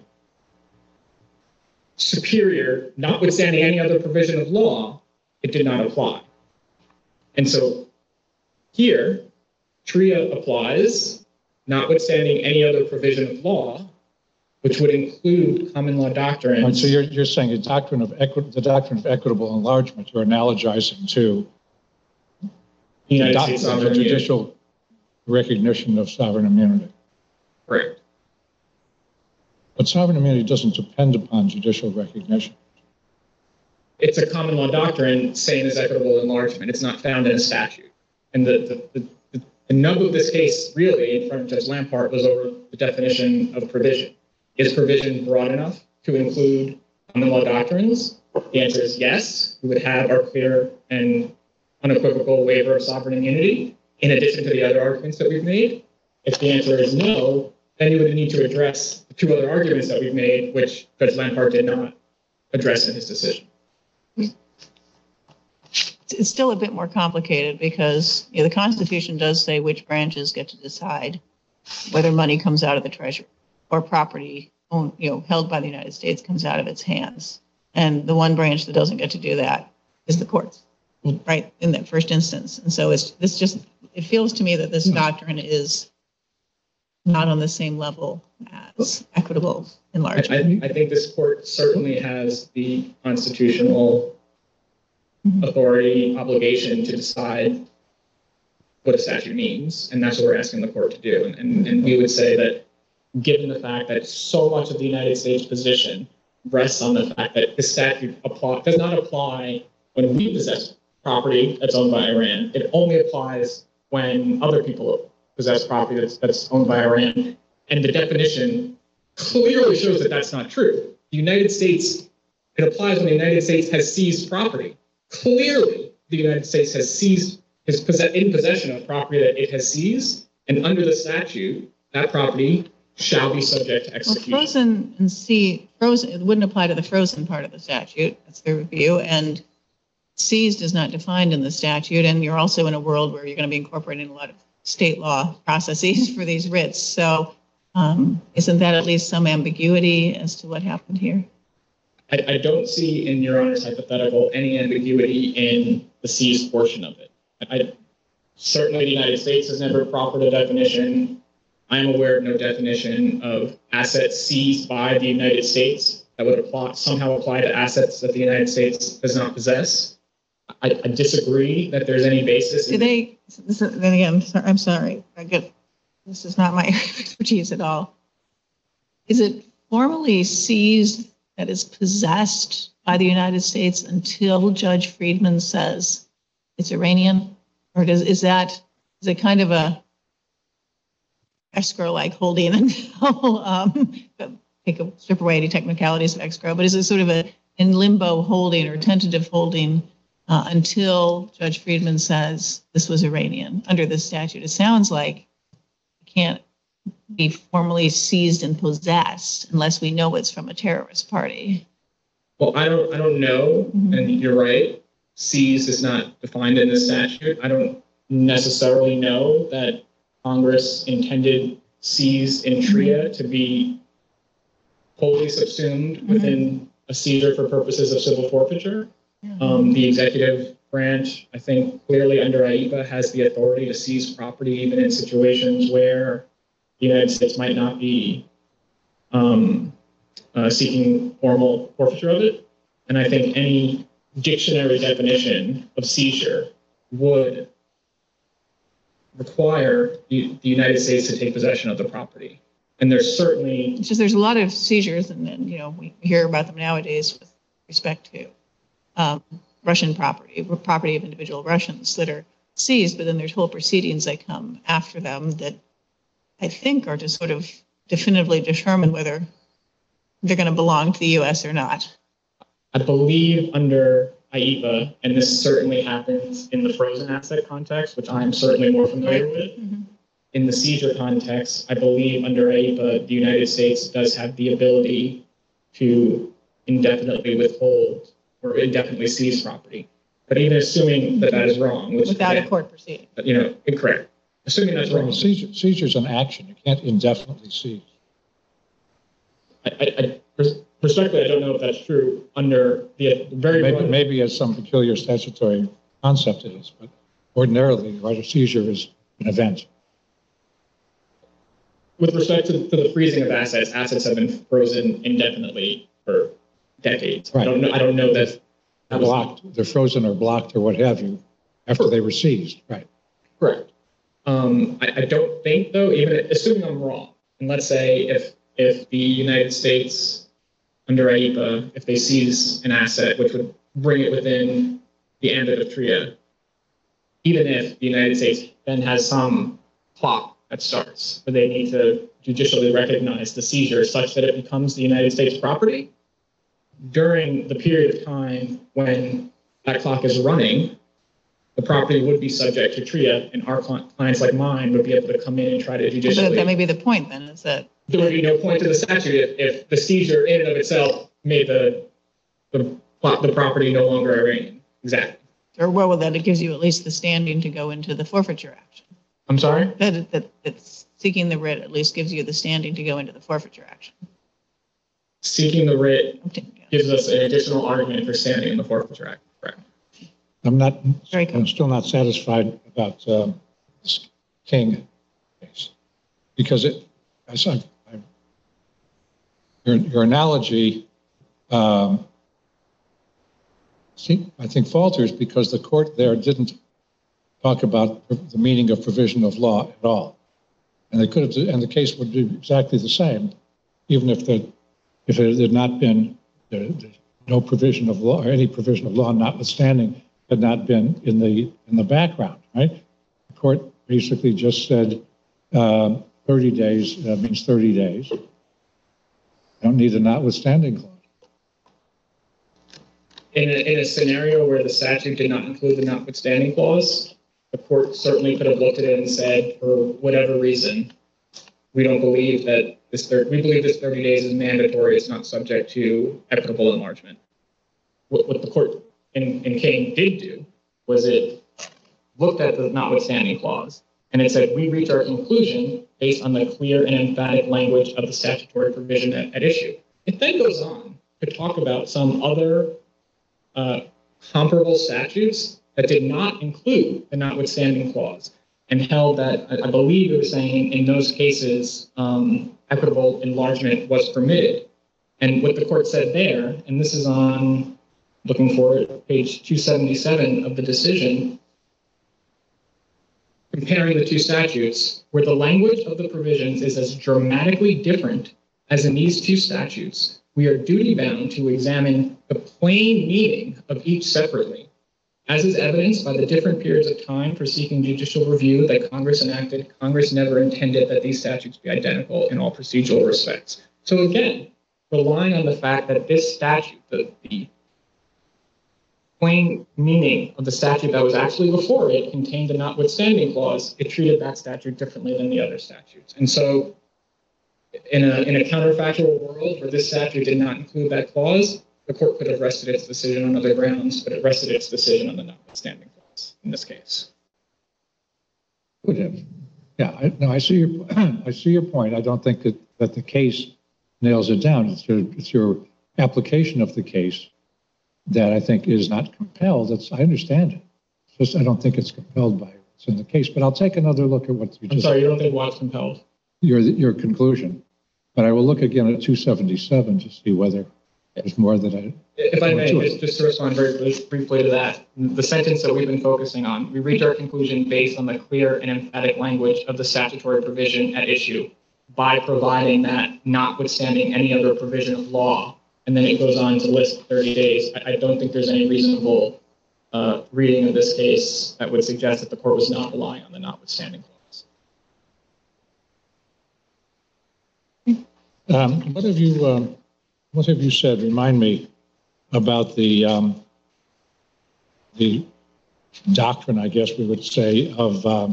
superior, notwithstanding any other provision of law, it did not apply. And so here, TRIA applies, notwithstanding any other provision of law, which would include common law doctrine. Right, so you're, you're saying the doctrine of equi- the doctrine of equitable enlargement, you're analogizing to the the, United doc- States the sovereign immunity. judicial recognition of sovereign immunity. Correct. But sovereign immunity doesn't depend upon judicial recognition. It's a common law doctrine, same as equitable enlargement. It's not found in a statute. And the, the, the, the nub of this case, really, in front of Judge Lampart, was over the definition of provision. Is provision broad enough to include common law doctrines? The answer is yes. We would have our clear and unequivocal waiver of sovereign immunity, in addition to the other arguments that we've made. If the answer is no, then you would need to address the two other arguments that we've made, which Judge Lampart did not address in his decision. It's still a bit more complicated because you know, the Constitution does say which branches get to decide whether money comes out of the Treasury or property owned, you know, held by the United States comes out of its hands. And the one branch that doesn't get to do that is the courts, right, in that first instance. And so it's this just, it feels to me that this doctrine is not on the same level as equitable I, enlargement. I, I think this court certainly has the constitutional authority, obligation to decide what a statute means, and that's what we're asking the court to do. And, and, and we would say that given the fact that so much of the United States position rests on the fact that the statute apply, does not apply when we possess property that's owned by Iran. It only applies when other people possess property that's, that's owned by Iran. And the definition clearly shows that that's not true. The United States, it applies when the United States has seized property. Clearly, the United States has seized, is in possession of property that it has seized, and under the statute, that property shall be subject to Well, execution. frozen and sea, frozen, it wouldn't apply to the frozen part of the statute. That's their review. And seized is not defined in the statute. And you're also in a world where you're going to be incorporating a lot of state law processes for these writs. So um, isn't that at least some ambiguity as to what happened here? I, I don't see in Your Honor's hypothetical any ambiguity in the seized portion of it. I, certainly, the United States has never proffered a definition. I am aware of no definition of assets seized by the United States that would apply, somehow apply to assets that the United States does not possess. I, I disagree that there's any basis. Do in they, this is, then again, I'm sorry, I'm sorry. I get, this is not my expertise at all. Is it formally seized that is possessed by the United States until Judge Friedman says it's Iranian? Or does, is that, is it kind of a escrow-like holding until, um, take a strip away any technicalities of escrow, but is it sort of a in limbo holding or tentative holding uh, until Judge Friedman says this was Iranian under this statute? It sounds like it can't be formally seized and possessed unless we know it's from a terrorist party. Well, I don't, I don't know, Mhm. and you're right. Seized is not defined in the statute. I don't necessarily know that Congress intended seized in TRIA to be wholly subsumed Mhm. within a seizure for purposes of civil forfeiture. Um, the executive branch, I think, clearly under I E P A has the authority to seize property even in situations where the United States might not be um, uh, seeking formal forfeiture of it. And I think any dictionary definition of seizure would require the, the United States to take possession of the property. And there's certainly... It's just there's a lot of seizures, and then, you know, we hear about them nowadays with respect to um, Russian property, property of individual Russians that are seized, but then there's whole proceedings that come after them that I think are to sort of definitively determine whether they're going to belong to the U S or not. I believe under I E P A, and this certainly happens in the frozen asset context, which I'm certainly more familiar with. Mm-hmm. In the seizure context, I believe under I E P A, the United States does have the ability to indefinitely withhold or indefinitely seize property. But even assuming that that is wrong, which Without again, a court proceeding. you know, incorrect. Assuming that's wrong. Seizure, seizure's an action. You can't indefinitely seize. I, I, I respectfully, I don't know if that's true under the very Maybe, broad- maybe as some peculiar statutory concept it is, but ordinarily, right, a seizure is an event. With respect to, to the freezing of assets, assets have been frozen indefinitely for decades. I Right. don't know. I don't know that. They're that was- blocked, they're frozen or blocked or what have you after they were seized, right? Correct. Um, I, I don't think, though, even assuming I'm wrong, and let's say if if the United States under I E P A, if they seize an asset which would bring it within the ambit of TRIA, even if the United States then has some clock that starts, where they need to judicially recognize the seizure such that it becomes the United States property, during the period of time when that clock is running, the property would be subject to TRIA, and our clients like mine would be able to come in and try to judicially. But that may be the point then, is that There would be no point to the statute if, if the seizure in and of itself made the the, the property no longer Iranian. Exactly. or well, that it gives you at least the standing to go into the forfeiture action. I'm sorry? That it- that it's seeking the writ at least gives you the standing to go into the forfeiture action. Seeking the writ Okay, yeah. gives us an additional argument for standing in the Forfeiture Act. Correct. I'm not, Very cool. I'm still not satisfied about um, this King case. Because it, I saw, I- your, your analogy, um, see, I think falters because the court there didn't talk about the meaning of provision of law at all. And they could have, and the case would be exactly the same, even if the, if it had not been, there, there's no provision of law or any provision of law notwithstanding had not been in the, in the background, right? The court basically just said, um, thirty days uh, means thirty days. Don't need a notwithstanding clause. In a, in a scenario where the statute did not include the notwithstanding clause, the court certainly could have looked at it and said, for whatever reason, we don't believe that this third, we believe this thirty days is mandatory. It's not subject to equitable enlargement. What, what the court in, in King did do was it looked at the notwithstanding clause and it said, we reach our conclusion based on the clear and emphatic language of the statutory provision at, at issue. It then goes on to talk about some other uh, comparable statutes that did not include the notwithstanding clause and held that, I, I believe it was saying in those cases, um, equitable enlargement was permitted. And what the court said there, and this is on, looking for it, page two seventy-seven of the decision, comparing the two statutes, where the language of the provisions is as dramatically different as in these two statutes, we are duty-bound to examine the plain meaning of each separately, as is evidenced by the different periods of time for seeking judicial review that Congress enacted. Congress never intended that these statutes be identical in all procedural respects. So again, relying on the fact that this statute, the, the plain meaning of the statute that was actually before it contained the notwithstanding clause, it treated that statute differently than the other statutes. And so in a, in a counterfactual world where this statute did not include that clause, the court could have rested its decision on other grounds, but it rested its decision on the notwithstanding clause in this case. Would have. Yeah, I, no, I see your, I see your point. I don't think that, that the case nails it down. It's your, it's your application of the case that I think is not compelled. It's, I understand it. It's just I don't think it's compelled by what's in the case. But I'll take another look at what you I'm just. sorry, you don't think what's compelled? Your your conclusion, but I will look again at two seventy-seven to see whether there's more that I. If I may, Sure. just, just to respond very briefly to that, the sentence that we've been focusing on, we reach our conclusion based on the clear and emphatic language of the statutory provision at issue by providing that notwithstanding any other provision of law. And then it goes on to list thirty days. I, I don't think there's any reasonable uh, reading of this case that would suggest that the court was not relying on the notwithstanding clause. Um, what have you, um, what have you said? Remind me about the um, the doctrine, I guess we would say, of um,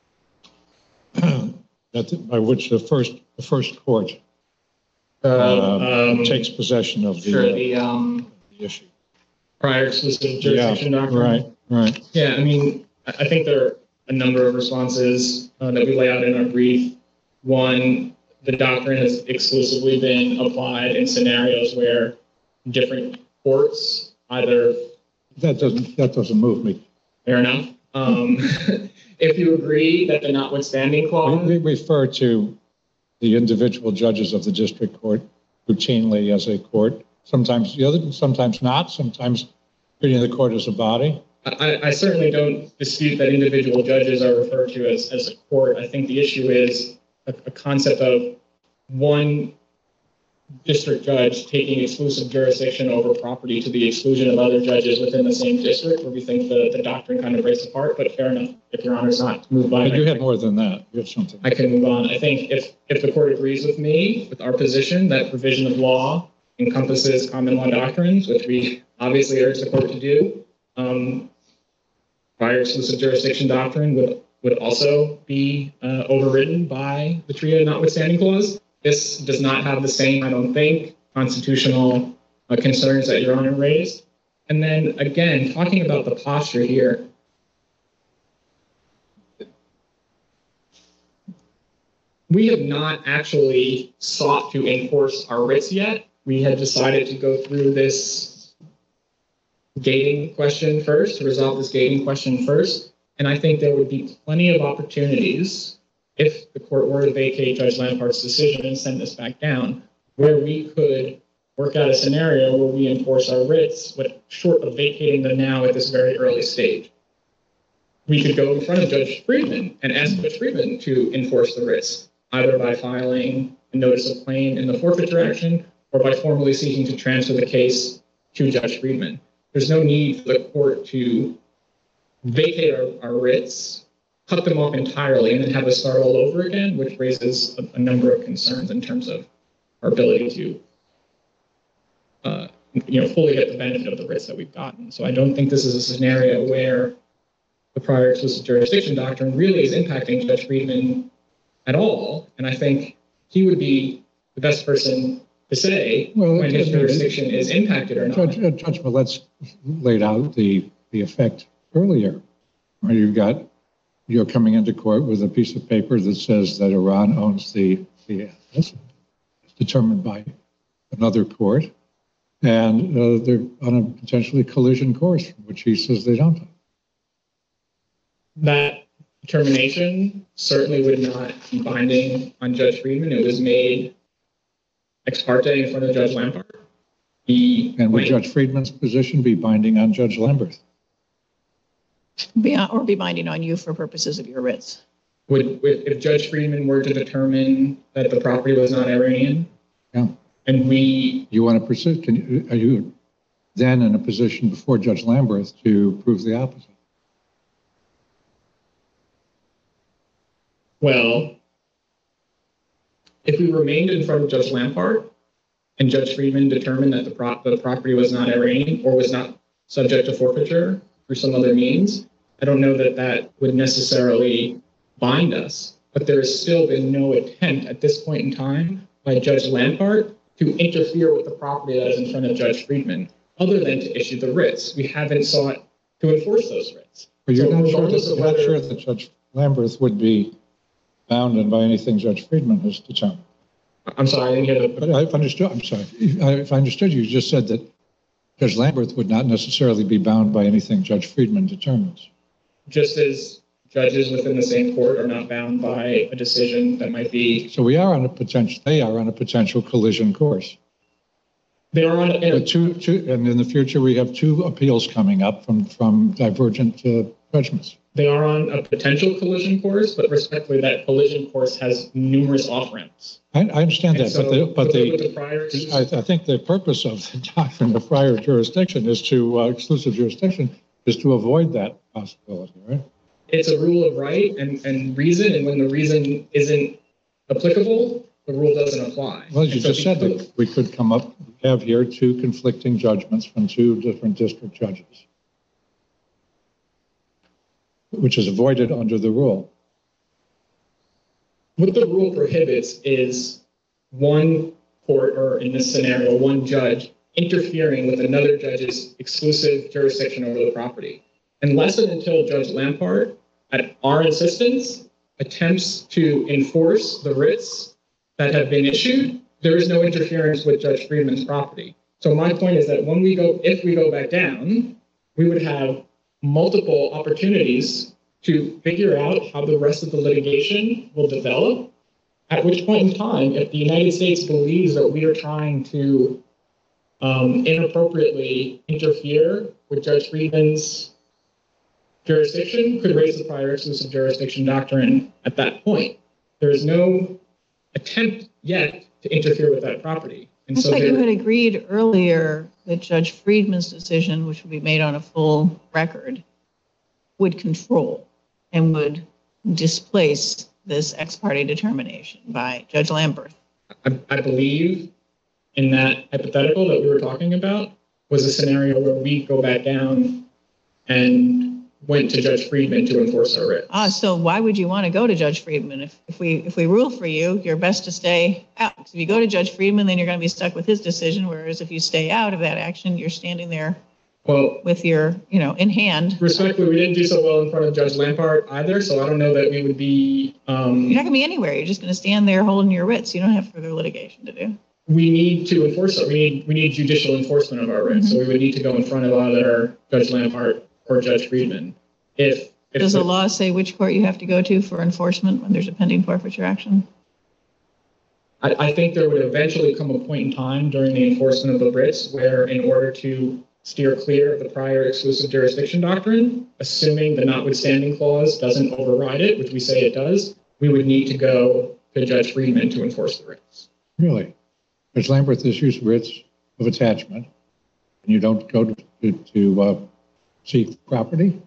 that by which the first the first court uh, um, takes possession of the, sure, uh, the, um, the issue. Prior exclusive jurisdiction yeah, doctrine. Right, right. Yeah, I mean, I think there are a number of responses uh, that we lay out in our brief. One, the doctrine has exclusively been applied in scenarios where different courts either. That doesn't that doesn't move me. Fair enough. Um, if you agree that the notwithstanding clause. We, we refer to the individual judges of the district court routinely as a court. Sometimes the other, sometimes not. Sometimes treating the court as a body. I, I certainly don't dispute that individual judges are referred to as, as a court. I think the issue is a, a concept of one district judge taking exclusive jurisdiction over property to the exclusion of other judges within the same district, where we think the, the doctrine kind of breaks apart. But fair enough, if Your Honor's not to move on. But you had more than that. You have something. I can move on. I think if, if the court agrees with me, with our position, that provision of law encompasses common law doctrines, which we obviously urge the court to do, um, prior exclusive jurisdiction doctrine would, would also be uh, overridden by the TRIA notwithstanding clause. This does not have the same, I don't think, constitutional uh, concerns that Your Honor raised. And then again, talking about the posture here, we have not actually sought to enforce our writs yet. We had decided to go through this gating question first, to resolve this gating question first. And I think there would be plenty of opportunities if the court were to vacate Judge Lampart's decision and send this back down, where we could work out a scenario where we enforce our writs, but short of vacating them now at this very early stage. We could go in front of Judge Friedman and ask Judge Friedman to enforce the writs, either by filing a notice of claim in the forfeiture action or by formally seeking to transfer the case to Judge Friedman. There's no need for the court to vacate our, our writs, cut them off entirely, and then have us start all over again, which raises a, a number of concerns in terms of our ability to uh, you know, fully get the benefit of the writs that we've gotten. So I don't think this is a scenario where the prior exclusive jurisdiction doctrine really is impacting Judge Friedman at all. And I think he would be the best person to say well, when his jurisdiction is impacted or not. Judge, uh, Judge Millett's laid out the, the effect earlier, where you've got, you're coming into court with a piece of paper that says that Iran owns the, the assets. It's determined by another court, and uh, they're on a potentially collision course, which he says they don't. That determination certainly would not be binding on Judge Friedman. It was made ex parte in front of Judge Lampart. He and would Judge Friedman's position be binding on Judge Lamberth? Be, or be binding on you for purposes of your writs? Would, if Judge Friedman were to determine that the property was not Iranian, yeah, and we... You want to persist? Can you, are you then in a position before Judge Lamberth to prove the opposite? Well, if we remained in front of Judge Lampart and Judge Friedman determined that the, pro- the property was not Iranian or was not subject to forfeiture through some other means, I don't know that that would necessarily bind us. But there has still been no attempt at this point in time by Judge Lampart to interfere with the property that is in front of Judge Friedman, other than to issue the writs. We haven't sought to enforce those writs. But you're, so not, sure that, you're whether, not sure that Judge Lamberth would be bound by anything Judge Friedman has determined. I'm sorry, I didn't hear the... But I've understood, I'm sorry. If I understood you, you just said that Judge Lamberth would not necessarily be bound by anything Judge Friedman determines. Just as judges within the same court are not bound by a decision that might be... So we are on a potential, they are on a potential collision course. They are on a... Two, two, and in the future, we have two appeals coming up from, from divergent uh, judgments. They are on a potential collision course, but respectfully, that collision course has numerous off-ramps. I, I understand and that, so but the, but the, the prior... I, I think the purpose of the doctrine of prior jurisdiction is to, uh, exclusive jurisdiction, is to avoid that possibility, right? It's a rule of right and, and reason, and when the reason isn't applicable, the rule doesn't apply. Well, you And so just said because- that we could come up, have here two conflicting judgments from two different district judges, which is avoided under the rule. What the rule prohibits is one court, or in this scenario, one judge interfering with another judge's exclusive jurisdiction over the property. Unless and until Judge Lampard, at our insistence, attempts to enforce the writs that have been issued, there is no interference with Judge Friedman's property. So my point is that when we go, if we go back down, we would have multiple opportunities to figure out how the rest of the litigation will develop, at which point in time, if the United States believes that we are trying to um, inappropriately interfere with Judge Friedman's jurisdiction, could raise the prior exclusive jurisdiction doctrine at that point. There is no attempt yet to interfere with that property. And I so thought there, you had agreed earlier that Judge Friedman's decision, which would be made on a full record, would control and would displace this ex parte determination by Judge Lamberth. I, I believe in that hypothetical that we were talking about was a scenario where we go back down and went to Judge Friedman to enforce our writ. Ah, so why would you want to go to Judge Friedman? If, if we if we rule for you, you're best to stay out. If you go to Judge Friedman, then you're going to be stuck with his decision. Whereas if you stay out of that action, you're standing there Well, with your, you know, in hand. respectfully, we didn't do so well in front of Judge Lampard either, so I don't know that we would be. Um, You're not going to be anywhere. You're just going to stand there holding your writs. You don't have further litigation to do. we need to enforce it. We need we need judicial enforcement of our writ. So we would need to go in front of either Judge Lampard or Judge Friedman. If, if Does the law say which court you have to go to for enforcement when there's a pending forfeiture action? I, I think there would eventually come a point in time during the enforcement of the writs where, in order to steer clear of the prior exclusive jurisdiction doctrine, assuming the notwithstanding clause doesn't override it, which we say it does, we would need to go to Judge Friedman to enforce the writs. Really? Judge Lamberth issues writs of attachment, and you don't go to, to uh, seek property?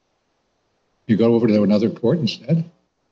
You go over to another court instead?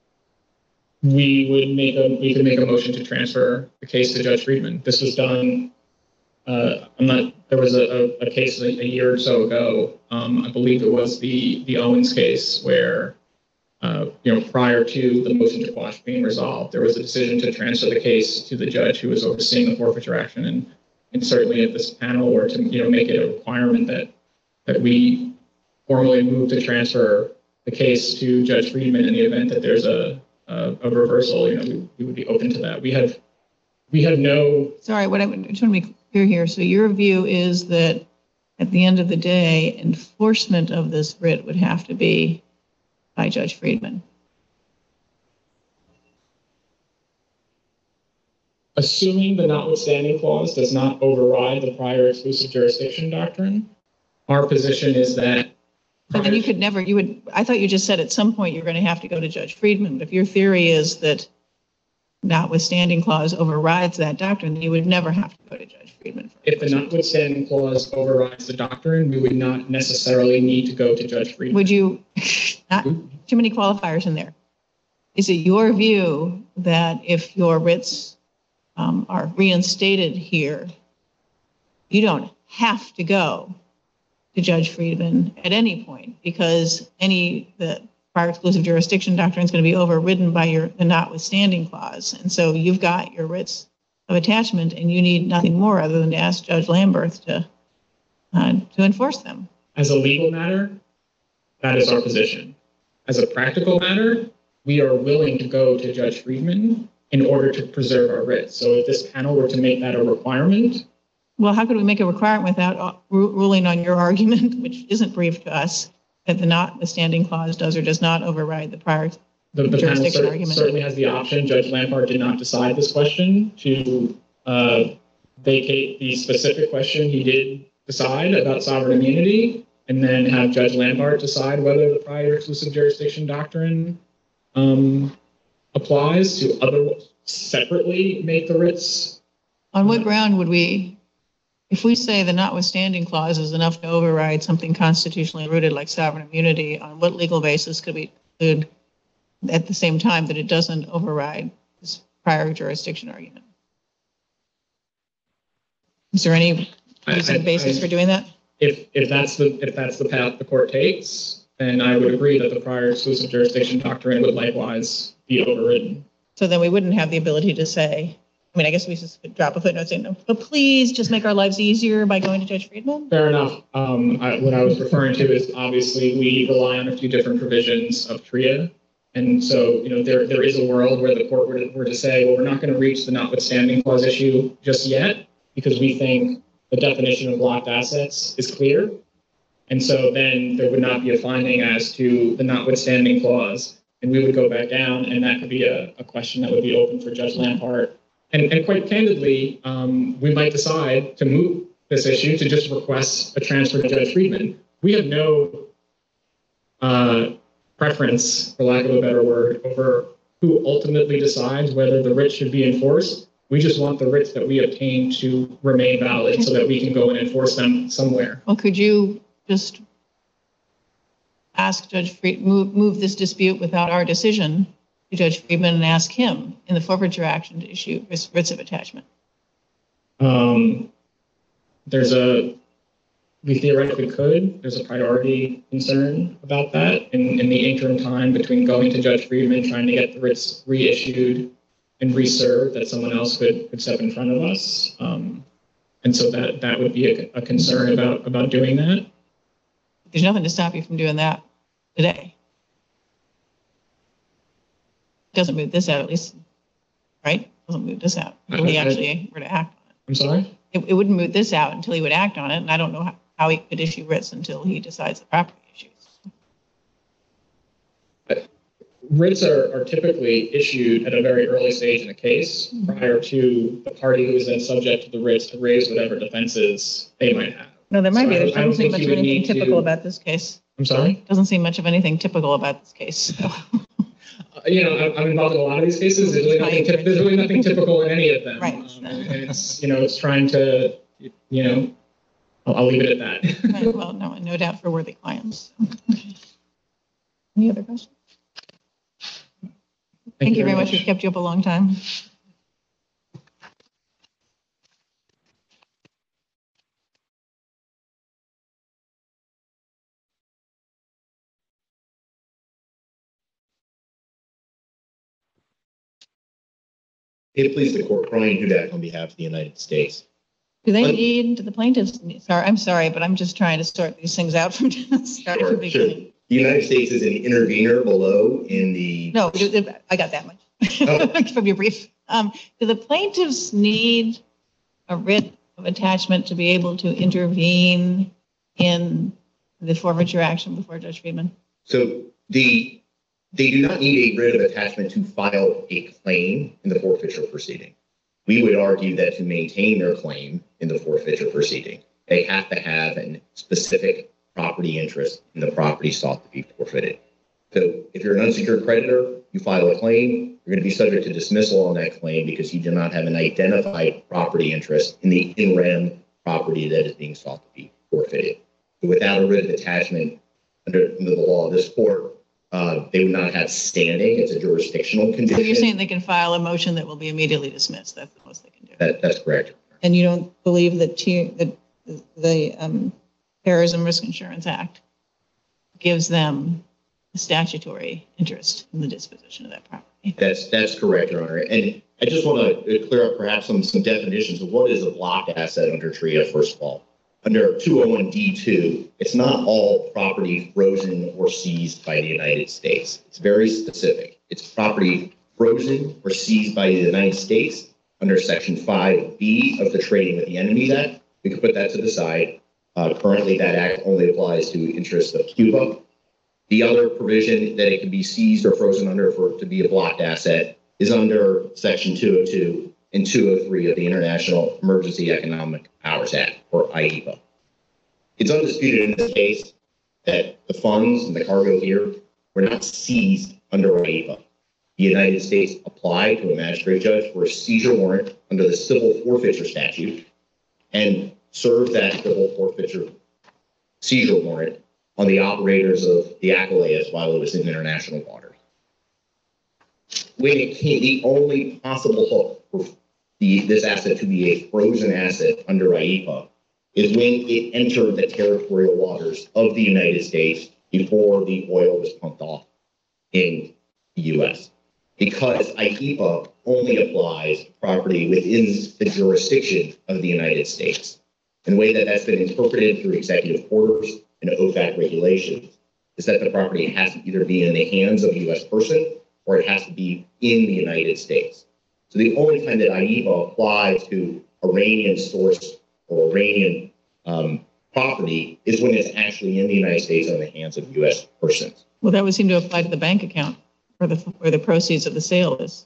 We would make a we could make a motion to transfer the case to Judge Friedman. This was done. Uh, I'm not. There was a, a, a case a, a year or so ago. Um, I believe it was the the Owens case where, uh, you know, prior to the motion to quash being resolved, there was a decision to transfer the case to the judge who was overseeing the forfeiture action, and and certainly if this panel were to you know make it a requirement that that we formally move to transfer the case to Judge Friedman in the event that there's a a, a reversal, you know, we, we would be open to that. We have we have no. Sorry, what I would- just want to be clear here. So your view is that at the end of the day, enforcement of this writ would have to be by Judge Friedman. Assuming the notwithstanding clause does not override the prior exclusive jurisdiction doctrine, our position is that. But then you could never, you would, I thought you just said at some point you're going to have to go to Judge Friedman. But if your theory is that notwithstanding clause overrides that doctrine, then you would never have to go to Judge Friedman. for If the enforcement. notwithstanding clause overrides the doctrine, we would not necessarily need to go to Judge Friedman. Would you, not too many qualifiers in there. Is it your view that if your writs um, are reinstated here, you don't have to go to Judge Friedman at any point because any, the prior exclusive jurisdiction doctrine is going to be overridden by your, the notwithstanding clause. And so you've got your writs of attachment and you need nothing more other than to ask Judge Lamberth to, uh, to enforce them. As a legal matter, that is our position. As a practical matter, we are willing to go to Judge Friedman in order to preserve our writs. So if this panel were to make that a requirement. Well, how could we make a requirement without uh, ru- ruling on your argument, which isn't briefed to us, that the notwithstanding clause does or does not override the prior The, the panel jurisdiction cer- argument? certainly has the option. Judge Lampard did not decide this question to uh, vacate the specific question. He did decide about sovereign immunity and then have Judge Lampard decide whether the prior exclusive jurisdiction doctrine um, applies to other separately make the writs. On what ground would we, if we say the notwithstanding clause is enough to override something constitutionally rooted like sovereign immunity, on what legal basis could we conclude at the same time that it doesn't override this prior jurisdiction argument. Is there any reason, I- I- basis I- for doing that? If, if that's the, if that's the path the court takes, then I would agree that the prior exclusive jurisdiction doctrine would likewise be overridden. So then we wouldn't have the ability to say, I mean, I guess we just could drop a footnote saying, no, but please just make our lives easier by going to Judge Friedman. Fair enough. Um, I, what I was referring to is obviously we rely on a few different provisions of TRIA. And so, you know, there, there is a world where the court were to, were to say, well, we're not going to reach the notwithstanding clause issue just yet because we think the definition of blocked assets is clear. And so then there would not be a finding as to the notwithstanding clause. And we would go back down, and that could be a, a question that would be open for Judge Lampart. And, and quite candidly, um, we might decide to move this issue to just request a transfer to Judge Friedman. We have no uh, preference, for lack of a better word, over who ultimately decides whether the writ should be enforced. We just want the writs that we obtain to remain valid so that we can go and enforce them somewhere. Well, could you just ask Judge Friedman, move, move this dispute without our decision to Judge Friedman and ask him in the forfeiture action to issue writs of attachment? Um, there's a, we theoretically could, there's a priority concern about that in, in the interim time between going to Judge Friedman, trying to get the writs reissued and reserved that someone else could, could step in front of us. Um, and so that, that would be a, a concern about, about doing that. There's nothing to stop you from doing that today. Doesn't move this out, at least, right? Doesn't move this out until he actually were to act on it. I'm sorry? It, it wouldn't move this out until he would act on it, and I don't know how, how he could issue writs until he decides the property issues. Writs are, are typically issued at a very early stage in a case prior to the party who is then subject to the writs to raise whatever defenses they might have. No, there might So be. I There don't- I don't doesn't seem think much you of would anything need to- typical about this case. I'm sorry? Doesn't seem much of anything typical about this case. So. Uh, you know, I'm- I'm involved in a lot of these cases. There's really nothing, typ- there's really nothing typical in any of them. Right. Um, and and it's, you know, it's trying to, you know, I'll, I'll leave it at that. Right, well, no, no doubt for worthy clients. Any other questions? Thank you very much. We've kept you up a long time. It please the court, Brian Hudak on behalf of the United States. Do they But- need, do the plaintiffs, need- sorry, I'm sorry, but I'm just trying to sort these things out from the start to the Sure, sure. beginning. The United States is an intervener below in the. No, I got that much Oh. from your brief. Um, do the plaintiffs need a writ of attachment to be able to intervene in the forfeiture action before Judge Friedman? So the, they do not need a writ of attachment to file a claim in the forfeiture proceeding. We would argue that to maintain their claim in the forfeiture proceeding, they have to have a specific property interest in the property sought to be forfeited. So if you're an unsecured creditor, you file a claim, you're going to be subject to dismissal on that claim because you do not have an identified property interest in the in rem property that is being sought to be forfeited. So without a writ of attachment under, under the law of this court, uh, they would not have standing. It's a jurisdictional condition. So you're saying they can file a motion that will be immediately dismissed. That's the most they can do. that, that's correct. And you don't believe that T, that the um, Terrorism Risk Insurance Act gives them a statutory interest in the disposition of that property? That's that's correct, Your Honor. And I just want to clear up perhaps some, some definitions of what is a blocked asset under TRIA, first of all. Under two oh one D two, it's not all property frozen or seized by the United States. It's very specific. It's property frozen or seized by the United States under Section five B of the Trading with the Enemies Act. We could put that to the side. Uh, currently, that act only applies to interests of Cuba. The other provision that it can be seized or frozen under for it to be a blocked asset is under Section two oh two and two oh three of the International Emergency Economic Powers Act, or I E P A. It's undisputed in this case that the funds and the cargo here were not seized under I E P A. The United States applied to a magistrate judge for a seizure warrant under the civil forfeiture statute and served that civil forfeiture seizure warrant on the operators of the Accolades while it was in international waters. when it came, the only possible hook for the, this asset to be a frozen asset under I E P A is when it entered the territorial waters of the United States before the oil was pumped off in the U S. Because I E P A only applies to property within the jurisdiction of the United States. And the way that that's been interpreted through executive orders and O F A C regulations is that the property has to either be in the hands of a U S person or it has to be in the United States. So the only time that I E P A applies to Iranian source or Iranian um, property is when it's actually in the United States or in the hands of U S persons. Well, that would seem to apply to the bank account where the, where the proceeds of the sale is.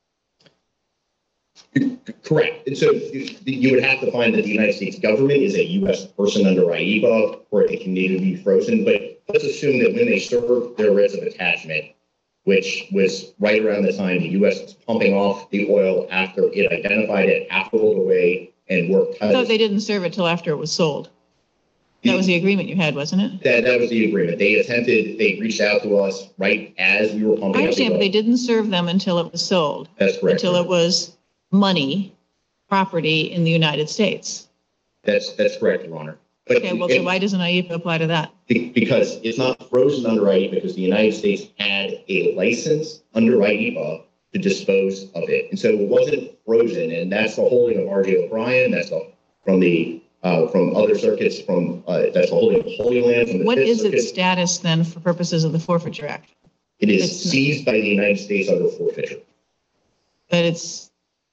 Correct. And so you would have to find that the United States government is a U S person under I E P A or it can need to be frozen. But let's assume that when they served their writs of attachment, which was right around the time the U S was pumping off the oil after it identified it, after it away, and worked. I thought they didn't serve it till after it was sold. That was the agreement you had, wasn't it? That, that was the agreement. They attempted, they reached out to us right as we were pumping. I understand, but they didn't serve them until it was sold. That's correct. Until it was money, property in the United States. That's that's correct, Your Honor. But okay, well, it, so why doesn't I E P A apply to that? Because it's not frozen under I E P A because the United States had a license under I E P A to dispose of it. And so it wasn't frozen. And that's the holding of R J O'Brien. That's the, from the uh, from other circuits, from uh, that's the holding of Holy Land. From the what Fifth is Circuit. its status then for purposes of the Forfeiture Act? It is It's seized by the United States under forfeiture. That it's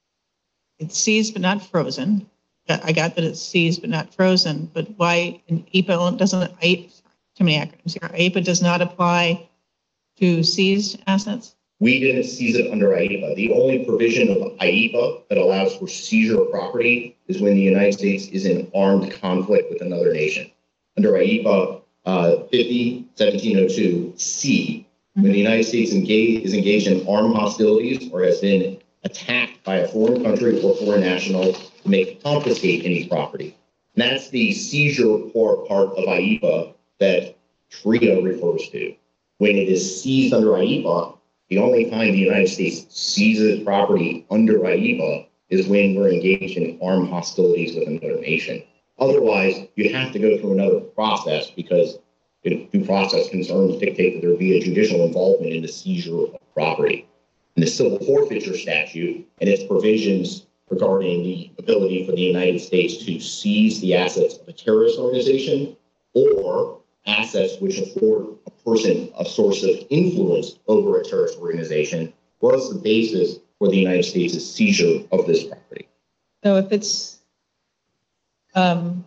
it's seized but not frozen. I got that it's seized but not frozen, but why in I E P A doesn't, I E P A, too many acronyms here, I E P A does not apply to seized assets? We didn't seize it under I E P A. The only provision of I E P A that allows for seizure of property is when the United States is in armed conflict with another nation. Under I E P A uh, fifty seventeen oh two C, when the United States engage, is engaged in armed hostilities or has been attacked by a foreign country or foreign national to make confiscate any property. And that's the seizure part, part of I E P A that TRIA refers to. When it is seized under I E P A, the only time the United States seizes property under I E P A is when we're engaged in armed hostilities with another nation. Otherwise, you have to go through another process because due process concerns dictate that there be a judicial involvement in the seizure of property. And the civil forfeiture statute and its provisions regarding the ability for the United States to seize the assets of a terrorist organization or assets which afford a person a source of influence over a terrorist organization was the basis for the United States' seizure of this property. So if it's, um,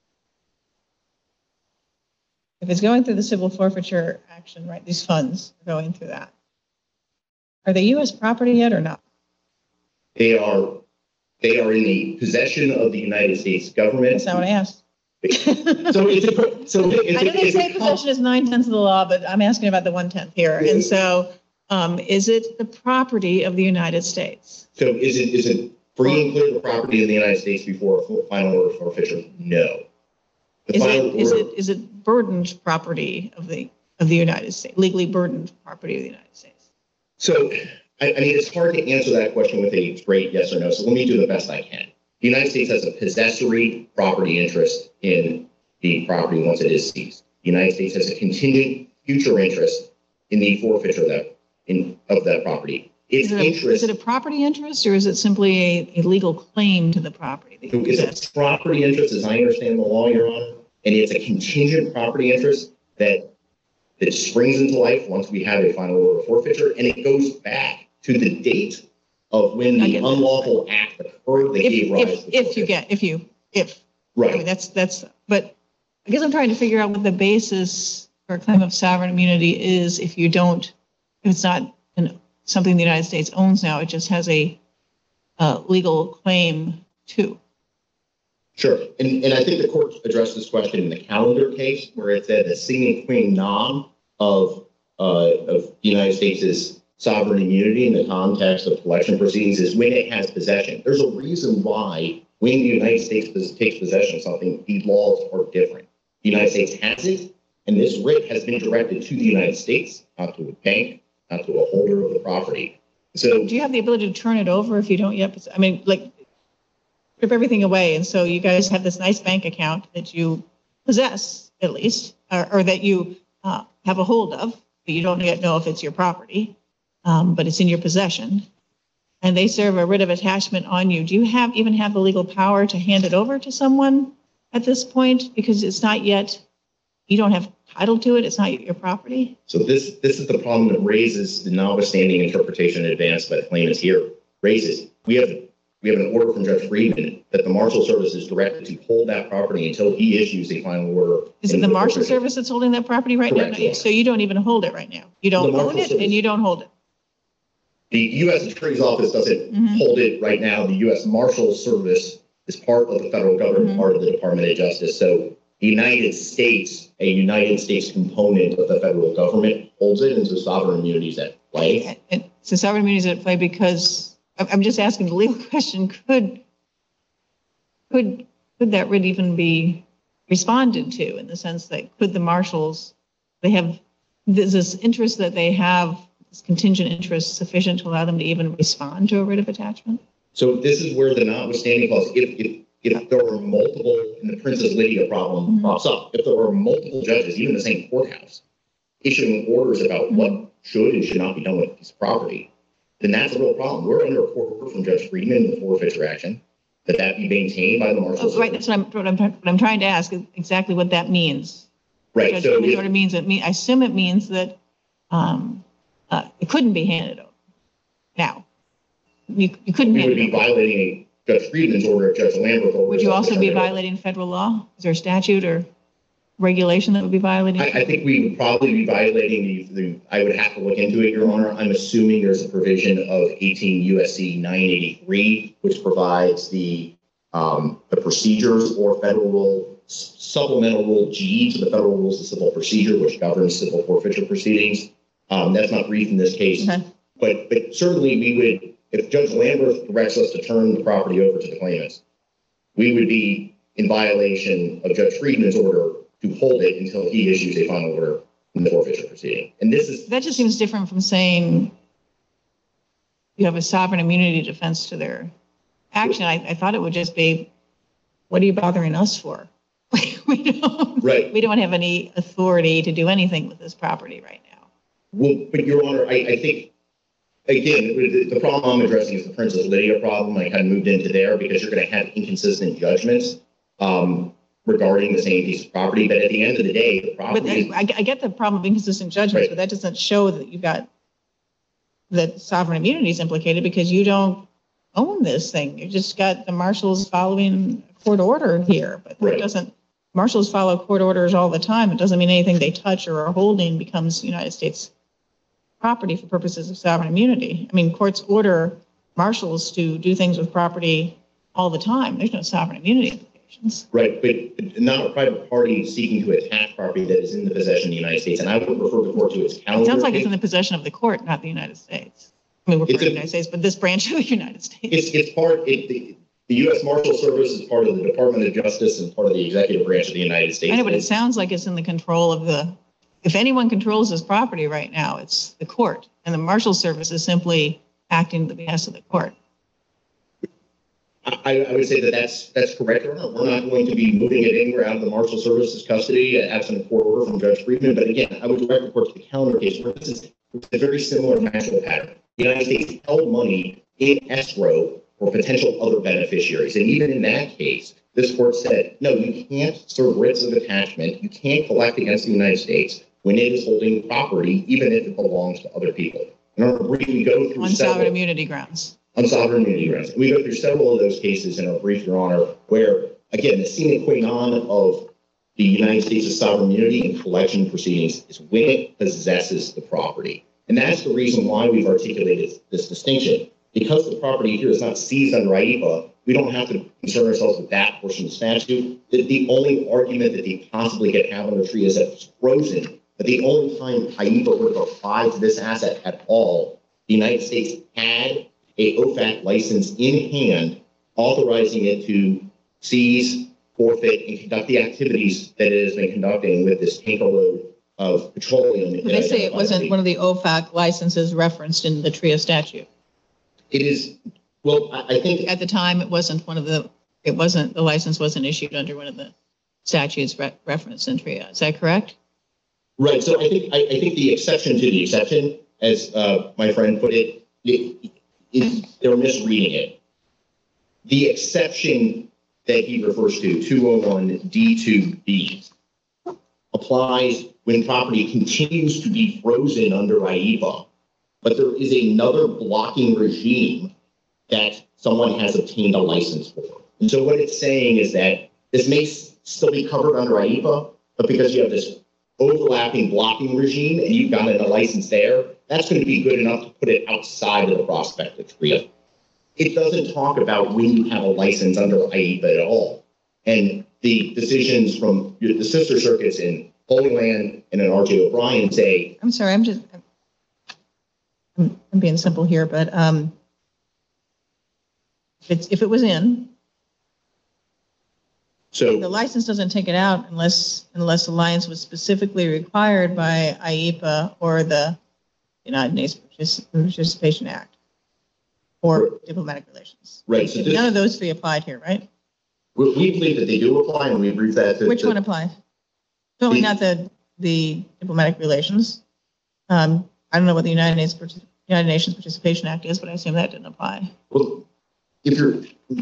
if it's going through the civil forfeiture action, right, these funds are going through that, are they U S property yet or not? They are, they are in the possession of the United States government. That's not what I asked. So it's a, so it's I know a, they it's say a, possession is nine tenths of the law, but I'm asking about the one tenth here. And so, um, is it the property of the United States? So is it is it free and clear the property of the United States before a final order of forfeiture? No. The Is final it is order, it is it burdened property of the of the United States, legally burdened property of the United States? So I, I mean, it's hard to answer that question with a straight yes or no. So let me do the best I can. The United States has a possessory property interest in the property once it is seized. The United States has a contingent future interest in the forfeiture of that, in, of that property. Its Is it, a, interest is it a property interest or is it simply a, a legal claim to the property that you is possess? a property interest, as I understand the law, Your Honor, and it's a contingent property interest that that springs into life once we have a final order of forfeiture, and it goes back to the date of when I the get that. unlawful act occurred that If, gave rise if, to if you get, if you, if, I mean, right. that's, that's, but I guess I'm trying to figure out what the basis for a claim of sovereign immunity is if you don't, if it's not an, something the United States owns now, it just has a uh, legal claim to. Sure. And, and I think the court addressed this question in the Calendar case where it said the sine qua non of, uh, of the United States' sovereign immunity in the context of collection proceedings is when it has possession. There's a reason why when the United States takes possession of something, the laws are different. The United States has it, and this writ has been directed to the United States, not to a bank, not to a holder of the property. So Do you have the ability to turn it over if you don't yet? I mean, like, strip everything away. And so you guys have this nice bank account that you possess, at least, or, or that you uh, have a hold of, but you don't yet know if it's your property, um, but it's in your possession. And they serve a writ of attachment on you. Do you have even have the legal power to hand it over to someone at this point? Because it's not yet, you don't have title to it. It's not your property. So this this is the problem that raises the notwithstanding interpretation advanced by the claimants here. Raises we have we have an order from Judge Friedman that the Marshal Service is directed to hold that property until he issues a final order. Is it the Marshal Service that's holding that property right Correct, now? yes. So you don't even hold it right now. You don't The own Marshal it Service. and you don't hold it. The U S Attorney's Office doesn't Mhm. hold it right now. The U S Marshal Service is part of the federal government, Mhm. part of the Department of Justice. So the United States, a United States component of the federal government, holds it, and so sovereign immunity is at play. And- and so sovereign immunity is at play because I'm I'm just asking the legal question, could, could, could that writ even be responded to in the sense that could the marshals, they have, there's this interest that they have, this contingent interest sufficient to allow them to even respond to a writ of attachment? So this is where the notwithstanding clause, if, if, if there were multiple, and the Princess Lydia problem Mhm. pops up, if there were multiple judges, even the same courthouse, issuing orders about what should and should not be done with this property, then that's a real problem. We're under a court order from Judge Friedman in the forfeiture action, that that be maintained by the Marshal Oh, right, Service. that's what I'm, what I'm, what I'm trying to ask is exactly what that means. Right, Judge so Friedman if- sort of means, it mean, I assume it means that um, uh, it couldn't be handed over. Now, you, you couldn't we hand would be it over. violating Judge Friedman's order if Judge Lambert ordered. Would you us to also turn be it over. violating federal law? Is there a statute or regulation that would be violating? I, I think we would probably be violating the, the, I would have to look into it, Your Honor. I'm assuming there's a provision of eighteen U S C nine eighty-three, which provides the, um, the procedures or federal rule, supplemental rule G to the federal rules of civil procedure, which governs civil forfeiture proceedings. Um, that's not brief in this case, Okay. but, but certainly we would, if Judge Lambert directs us to turn the property over to the claimants, we would be in violation of Judge Friedman's order to hold it until he issues a final order in the forfeiture proceeding. And this is, That just seems different from saying you have a sovereign immunity defense to their action. I, I thought it would just be, what are you bothering us for? we don't, right. we don't have any authority to do anything with this property right now. Well, but Your Honor, I, I think, again, the, the problem I'm addressing is the Princess Lydia problem. I kind of moved into there because you're going to have inconsistent judgments um, regarding the same piece of property. But at the end of the day, the But property. I, I get the problem of inconsistent judgments, Right. but that doesn't show that you've got, that sovereign immunity is implicated because you don't own this thing. You just got the marshals following a court order here, but Right. it doesn't, marshals follow court orders all the time. It doesn't mean anything they touch or are holding becomes United States property for purposes of sovereign immunity. I mean, courts order marshals to do things with property all the time. There's no sovereign immunity implications. Right, but not a private party seeking to attach property that is in the possession of the United States. And I would refer the court to its calendar. It sounds like it's case. in the possession of the court, not the United States. I mean, we're part It's of the a- United States, but this branch of the United States. It's, it's part, it, the, the U S Marshal Service is part of the Department of Justice and part of the executive branch of the United States. I know, but it sounds like it's in the control of the, if anyone controls this property right now, it's the court. And the Marshal Service is simply acting at the behest of the court. I, I would say that that's, that's correct. Your Honor. We're not going to be moving it anywhere out of the Marshal Service's custody absent a court order from Judge Friedman. But again, I would direct the court to the calendar case where this is a very similar factual pattern. The United States held money in escrow for potential other beneficiaries. And even in that case, this court said, no, you can't serve writs of attachment. You can't collect against the United States when it is holding property, even if it belongs to other people. In our brief, we go through On sovereign several immunity grounds. on sovereign immunity grounds. We go through several of those cases in our brief, Your Honor, where, again, the sine qua non of the United States' sovereign immunity in collection proceedings is when it possesses the property. And that's the reason why we've articulated this distinction. Because the property here is not seized under I E P A, we don't have to concern ourselves with that portion of the statute. The, the only argument that they possibly could have under tree is that it's frozen. But the only time I E P A would have applied to this asset at all, the United States had a O F A C license in hand, authorizing it to seize, forfeit, and conduct the activities that it has been conducting with this tanker load of petroleum. But they say it wasn't one of the O F A C licenses referenced in the TRIA statute. It is, well, I, I think At the time, it wasn't one of the, it wasn't, the license wasn't issued under one of the statutes re- referenced in TRIA. Is that correct? right. So I think I, I think the exception to the exception, as uh, my friend put it, it, it, they're misreading it. The exception that he refers to, two oh one D two B, applies when property continues to be frozen under I E P A, but there is another blocking regime that someone has obtained a license for. And so what it's saying is that this may s- still be covered under I E P A, but because you have this overlapping blocking regime and you've gotten a license there, that's going to be good enough to put it outside of the prospect of TRIA. It doesn't talk about when you have a license under I E P A at all. And the decisions from the sister circuits in Holy Land and in R J O'Brien say, I'm sorry, I'm just, I'm, I'm being simple here, but um, if it's, if it was in, so the license doesn't take it out unless, unless the license was specifically required by I E P A or the United Nations Participation Act or diplomatic relations. Right, so this- None of those three applied here, right? we, we believe that they do apply, and we brief that. to- Which to- one applies? Certainly not the, the diplomatic relations. Um, I don't know what the United Nations, United Nations Participation Act is, but I assume that didn't apply. Well, if you're,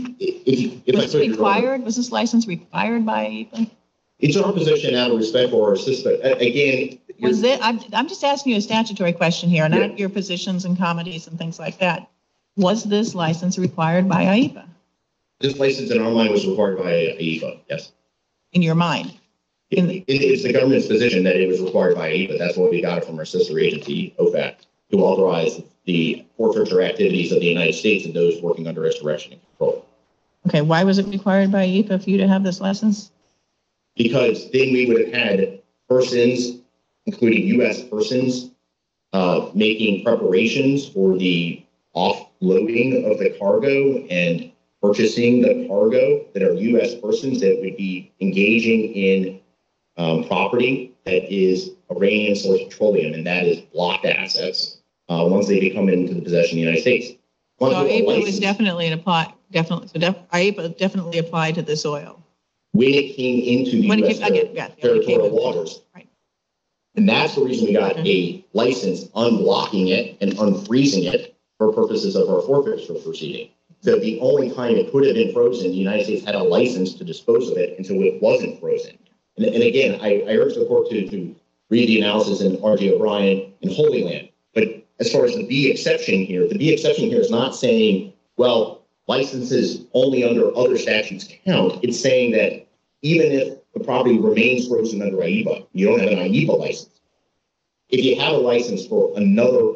if, if I Was could, it Your Honor, required, was this license required by I E P A? it's our position out of respect for our system. A- Again, you're- Was it, I'm, I'm just asking you a statutory question here, Yeah. not your positions and comedies and things like that. Was this license required by I E P A this license in our mind was required by I E P A, yes. in your mind? It, it- it's the government's position that it was required by I E P A. That's what we got it from our sister agency, O F A C, to authorize the forfeiture activities of the United States and those working under its direction and control. Okay, why was it required by I E P A for you to have this license? Because then we would have had persons, including U S persons, uh, making preparations for the offloading of the cargo and purchasing the cargo that are U S persons that would be engaging in um, property that is Iranian source petroleum, and that is blocked assets uh, once they become into the possession of the United States. Once So I we have a E P A was license- definitely an apply, definitely, so def, I E P A definitely applied to this oil. when it came into the When it U S came- I get- yeah, ter- when it came territorial in. waters. Right. And that's the reason we got Okay. a license unblocking it and unfreezing it for purposes of our forfeiture proceeding. So the only time it could have been frozen, the United States had a license to dispose of it until it wasn't frozen. And, and again, I, I urge the court to, to read the analysis in R J O'Brien and Holy Land. But as far as the B exception here, the B exception here is not saying, well, licenses only under other statutes count. It's saying that even if the property remains frozen under I E P A, you don't have an I E P A license. If you have a license for another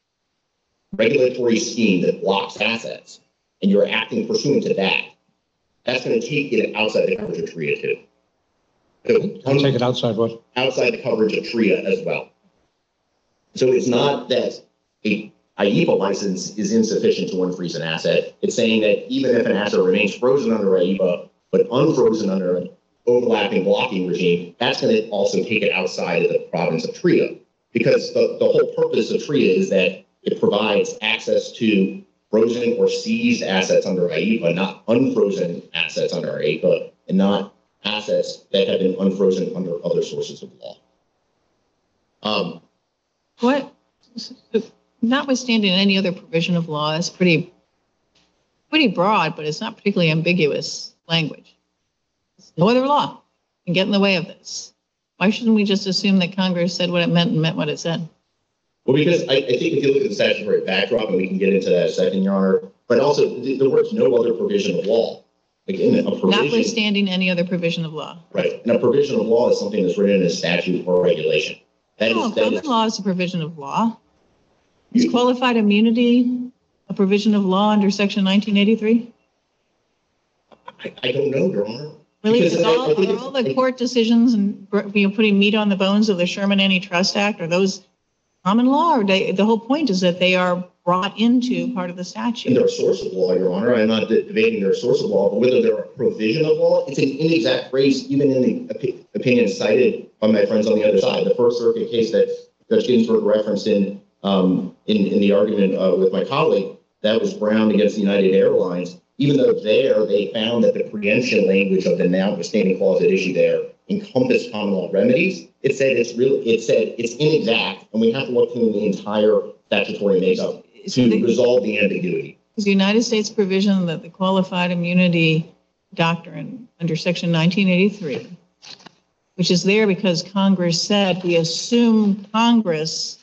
regulatory scheme that blocks assets, and you're acting pursuant to that, that's going to take it outside the coverage of TRIA too. So I'll take it outside what? outside the coverage of TRIA as well. So it's not that a I E P A license is insufficient to unfreeze an asset. It's saying that even if an asset remains frozen under I E P A, but unfrozen under an overlapping blocking regime, that's going to also take it outside of the province of TRIA. Because the, the whole purpose of TRIA is that it provides access to frozen or seized assets under I E P A, not unfrozen assets under I E P A, and not assets that have been unfrozen under other sources of law. Um, What, notwithstanding any other provision of law, it's pretty, pretty broad, but it's not particularly ambiguous language. No other law can get in the way of this. Why shouldn't we just assume that Congress said what it meant and meant what it said? Well, because I, I think if you look at the statutory backdrop, and we can get into that in a second, Your Honor, but also the, the words no other provision of law. Again, a provision, Notwithstanding any other provision of law. right? And a provision of law is something that's written in a statute or regulation. That No, is, that common is, law is a provision of law. Is qualified immunity a provision of law under section nineteen eighty-three? I, I don't know, Your Honor. Really, Because is I- I all, think are it's- all the court decisions and, you know, putting meat on the bones of the Sherman Antitrust Act, are those common law, or they, the whole point is that they are brought into part of the And statute? they're a source of law, Your Honor. I'm not debating their source of law, but whether they're a provision of law, it's an inexact phrase, even in the opi- opinion cited by my friends on the other side. The First Circuit case that Judge Ginsburg referenced in um, in, in the argument uh, with my colleague, that was Brown against United Airlines, even though there they found that the preemption language of the notwithstanding clause at issue there encompassed common law remedies, it said it's really, it said it's inexact, and we have to look through the entire statutory makeup to the, resolve the ambiguity. Is the United States provision that the qualified immunity doctrine under Section nineteen eighty-three, which is there because Congress said we assume Congress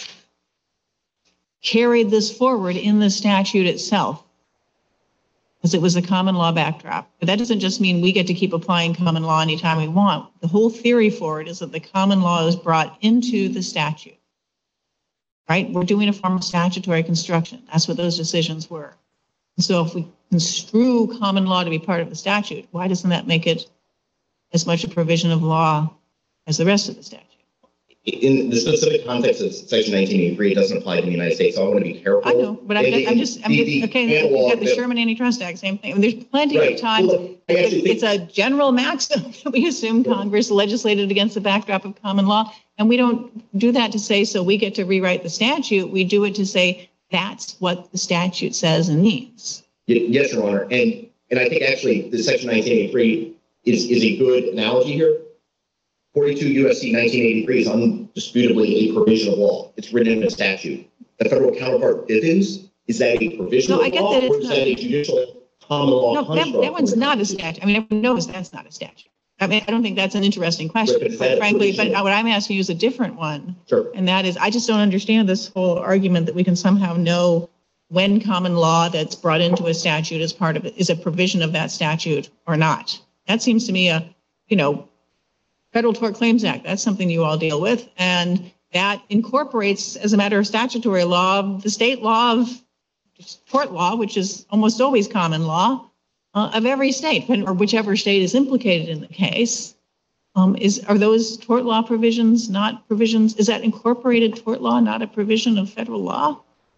carried this forward in the statute itself, because it was a common law backdrop. But that doesn't just mean we get to keep applying common law anytime we want. The whole theory for it is that the common law is brought into the statute, right? We're doing a form of statutory construction. That's what those decisions were. And so if we construe common law to be part of the statute, why doesn't that make it as much a provision of law as the rest of the statute? In the specific context of Section nineteen eighty-three, it doesn't apply to the United States, so I want to be careful. I know, but I'm just, I'm just, I'm The- just the okay, analog you've got the that- Sherman Antitrust Act, same thing. I mean, there's plenty Right. of times, Well, I actually think- it's a general maxim that we assume Congress legislated against the backdrop of common law. And we don't do that to say, so we get to rewrite the statute. We do it to say that's what the statute says and means. Ye- Yes, Your Honor. And and I think actually the Section nineteen eighty-three is, is a good analogy here. forty-two U S C nineteen eighty-three is undisputably a provision of law. It's written in a statute. The federal counterpart, Bivens, is that a provision No, of I get law that it's or is not. that a judicial common law No, that, construct? that one's not a statute. I mean, everyone knows that's not a statute. I mean, I don't think that's an interesting Right, question, but is quite that a frankly, but provision? what I'm asking you is a different one. Sure. And that is, I just don't understand this whole argument that we can somehow know when common law that's brought into a statute as part of it is a provision of that statute or not. That seems to me a, you know, Federal Tort Claims Act, that's something you all deal with. And that incorporates, as a matter of statutory law, the state law of tort law, which is almost always common law uh, of every state, or whichever state is implicated in the case. Um, is are those tort law provisions not provisions? Is that incorporated tort law not a provision of federal law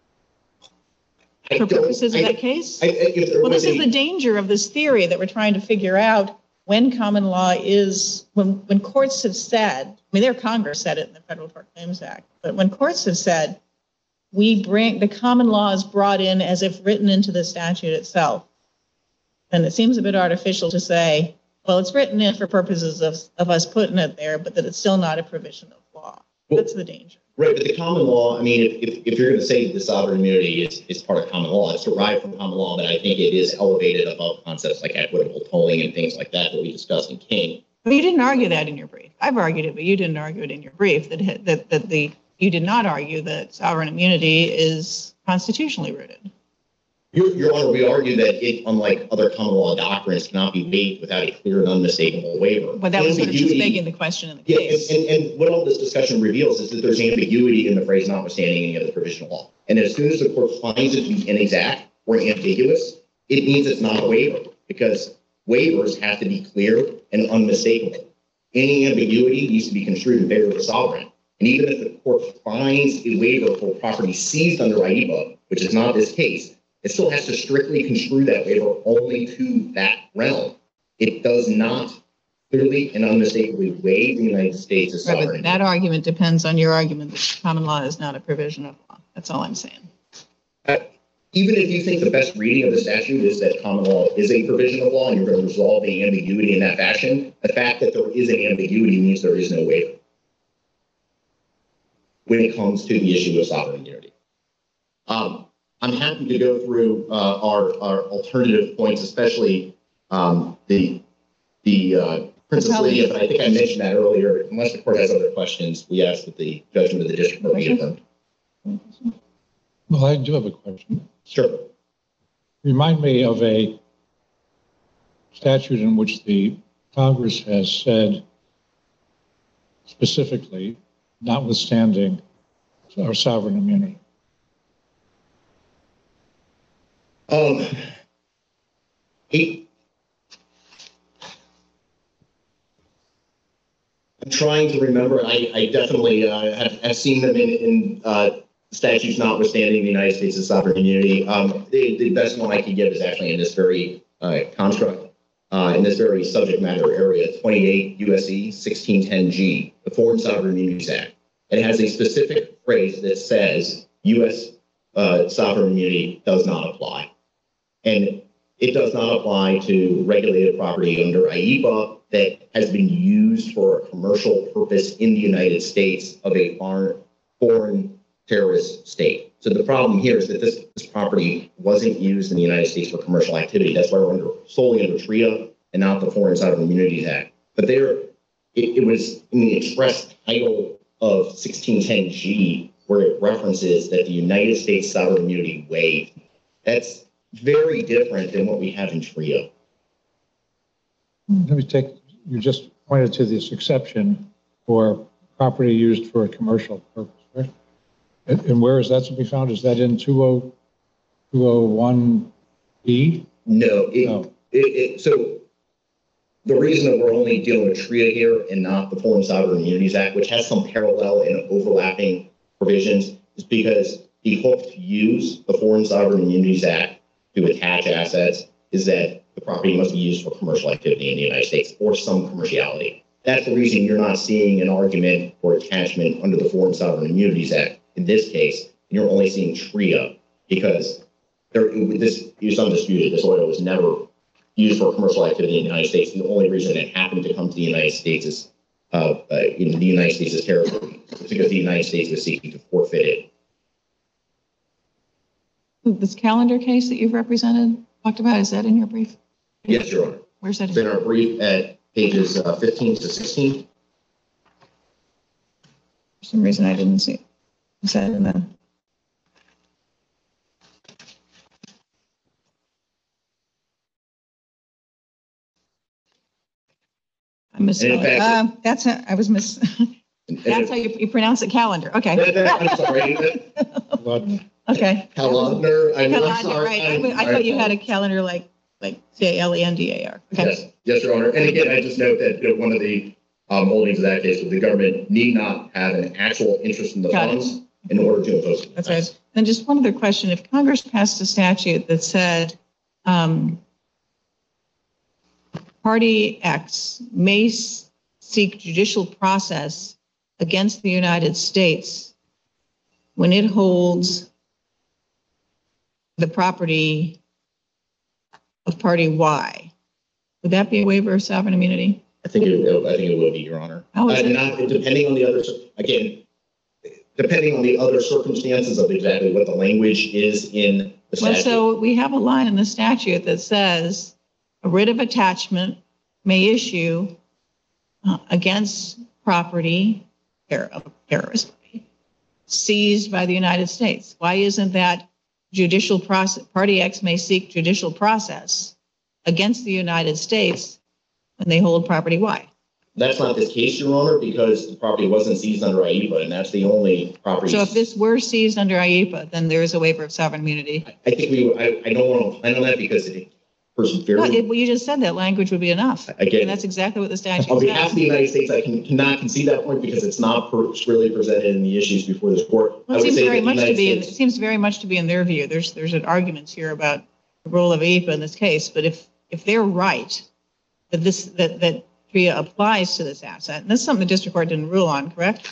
I for don't- purposes of I- that case? I- I- if there Well, was this is a- the danger of this theory that we're trying to figure out when common law is, when, when courts have said, I mean, their Congress said it in the Federal Tort Claims Act, but when courts have said, we bring, the common law is brought in as if written into the statute itself, then it seems a bit artificial to say, well, it's written in for purposes of, of us putting it there, but that it's still not a provision of law. Well, That's the danger. Right, but the common law, I mean, if, if, if you're going to say the sovereign immunity is, is part of common law, it's derived from common law, but I think it is elevated above concepts like equitable tolling and things like that that we discussed in King. Well, you didn't argue that in your brief. I've argued it, but you didn't argue it in your brief, that, that, that the, you did not argue that sovereign immunity is constitutionally rooted. Your, Your Honor, we argue that it, unlike other common law doctrines, cannot be waived without a clear and unmistakable waiver. But that was sort of just Ambiguity- making the question in the Yeah, case. and, and, and what all this discussion reveals is that there's ambiguity in the phrase notwithstanding any other provision of law. And as soon as the court finds it to be inexact or ambiguous, it means it's not a waiver, because waivers have to be clear and unmistakable. Any ambiguity needs to be construed in favor of the sovereign. And even if the court finds a waiver for property seized under I E P A, which is not this case, it still has to strictly construe that waiver only to that realm. It does not clearly and unmistakably waive the United States as Right, sovereign. but that argument depends on your argument that common law is not a provision of law. That's all I'm saying. Uh, even if you think the best reading of the statute is that common law is a provision of law and you're going to resolve the ambiguity in that fashion, the fact that there is an ambiguity means there is no waiver when it comes to the issue of sovereign immunity. Um, I'm happy to go through uh, our, our alternative points, especially um, the the uh, Princess Lydia, but I think I mentioned that earlier. Unless the court has other questions, we ask that the judgment of the district court be affirmed. Well, I do have a question. Sure. Remind me of a statute in which the Congress has said specifically, notwithstanding our sovereign immunity. Um, he, I'm trying to remember. I, I definitely uh, have, have seen them in, in uh, statutes notwithstanding the United States' sovereign immunity. Um, the, the best one I could give is actually in this very uh, construct, uh, in this very subject matter area, twenty-eight U S C sixteen ten G, the Foreign Sovereign Immunities Act. It has a specific phrase that says U S uh, sovereign immunity does not apply. And it does not apply to regulated property under I E P A that has been used for a commercial purpose in the United States of a foreign, foreign terrorist state. So the problem here is that this, this property wasn't used in the United States for commercial activity. That's why we're under, solely under TRIA and not the Foreign Sovereign Immunities Act. But there, it, it was in the express title of sixteen ten G where it references that the United States sovereign immunity waived. That's very different than what we have in TRIA. Let me take, you just pointed to this exception for property used for a commercial purpose, right? And, and where is that to be found? Is that in two oh one B? No, it, No. It, it, so the reason that we're only dealing with TRIA here and not the Foreign Sovereign Immunities Act, which has some parallel and overlapping provisions, is because the hope to use the Foreign Sovereign Immunities Act to attach assets is that the property must be used for commercial activity in the United States or some commerciality. That's the reason you're not seeing an argument for attachment under the Foreign Sovereign Immunities Act in this case. You're only seeing TRIA because there, this is undisputed. This oil was never used for commercial activity in the United States. And the only reason it happened to come to the United States is uh, uh, in the United States' territory because the United States was seeking to forfeit it. This calendar case that you've represented, talked about, is that in your brief? Yes, Your Honor. Where's that? It's in our brief at pages uh, fifteen to sixteen. For some reason, I didn't see it. Is that in the? I misspelled it. Uh, that's a, I was miss. That's how you, you pronounce it, calendar. Okay. I'm sorry. Okay. Calendar. I'm Calendar, sorry. right. I, I thought you had a calendar like like C A L E N D A R. Okay. Yes, yes, Your Honor. And again, I just note that you know, one of the um, holdings of that case was the government need not have an actual interest in the Got funds it. in order to impose it. That's right. And just one other question. If Congress passed a statute that said um, Party X may s- seek judicial process against the United States when it holds the property of Party Y, would that be a waiver of sovereign immunity? I think it, I think it will be, Your Honor. How is Uh, it? not, depending on the other, again, depending on the other circumstances of exactly what the language is in the Well, statute. so we have a line in the statute that says a writ of attachment may issue uh, against property, terror, terrorist, seized by the United States. Why isn't that judicial process? Party X may seek judicial process against the United States when they hold property Y. That's not this case, Your Honor, because the property wasn't seized under I E P A, and that's the only property. So if this were seized under I E P A, then there is a waiver of sovereign immunity. I, I think we, I, I don't want to plan on that because it was very. No, it, well, you just said that language would be enough. Again, and that's exactly what the statute on says. behalf of the United States, I can, cannot concede that point because it's not per, really presented in the issues before this court. Well, I it would seems say very that the much to United be. In, it States- seems very much to be in their view. There's there's an arguments here about the role of I E P A in this case. But if if they're right that this that that TRIA applies to this asset, and this is something the district court didn't rule on, correct?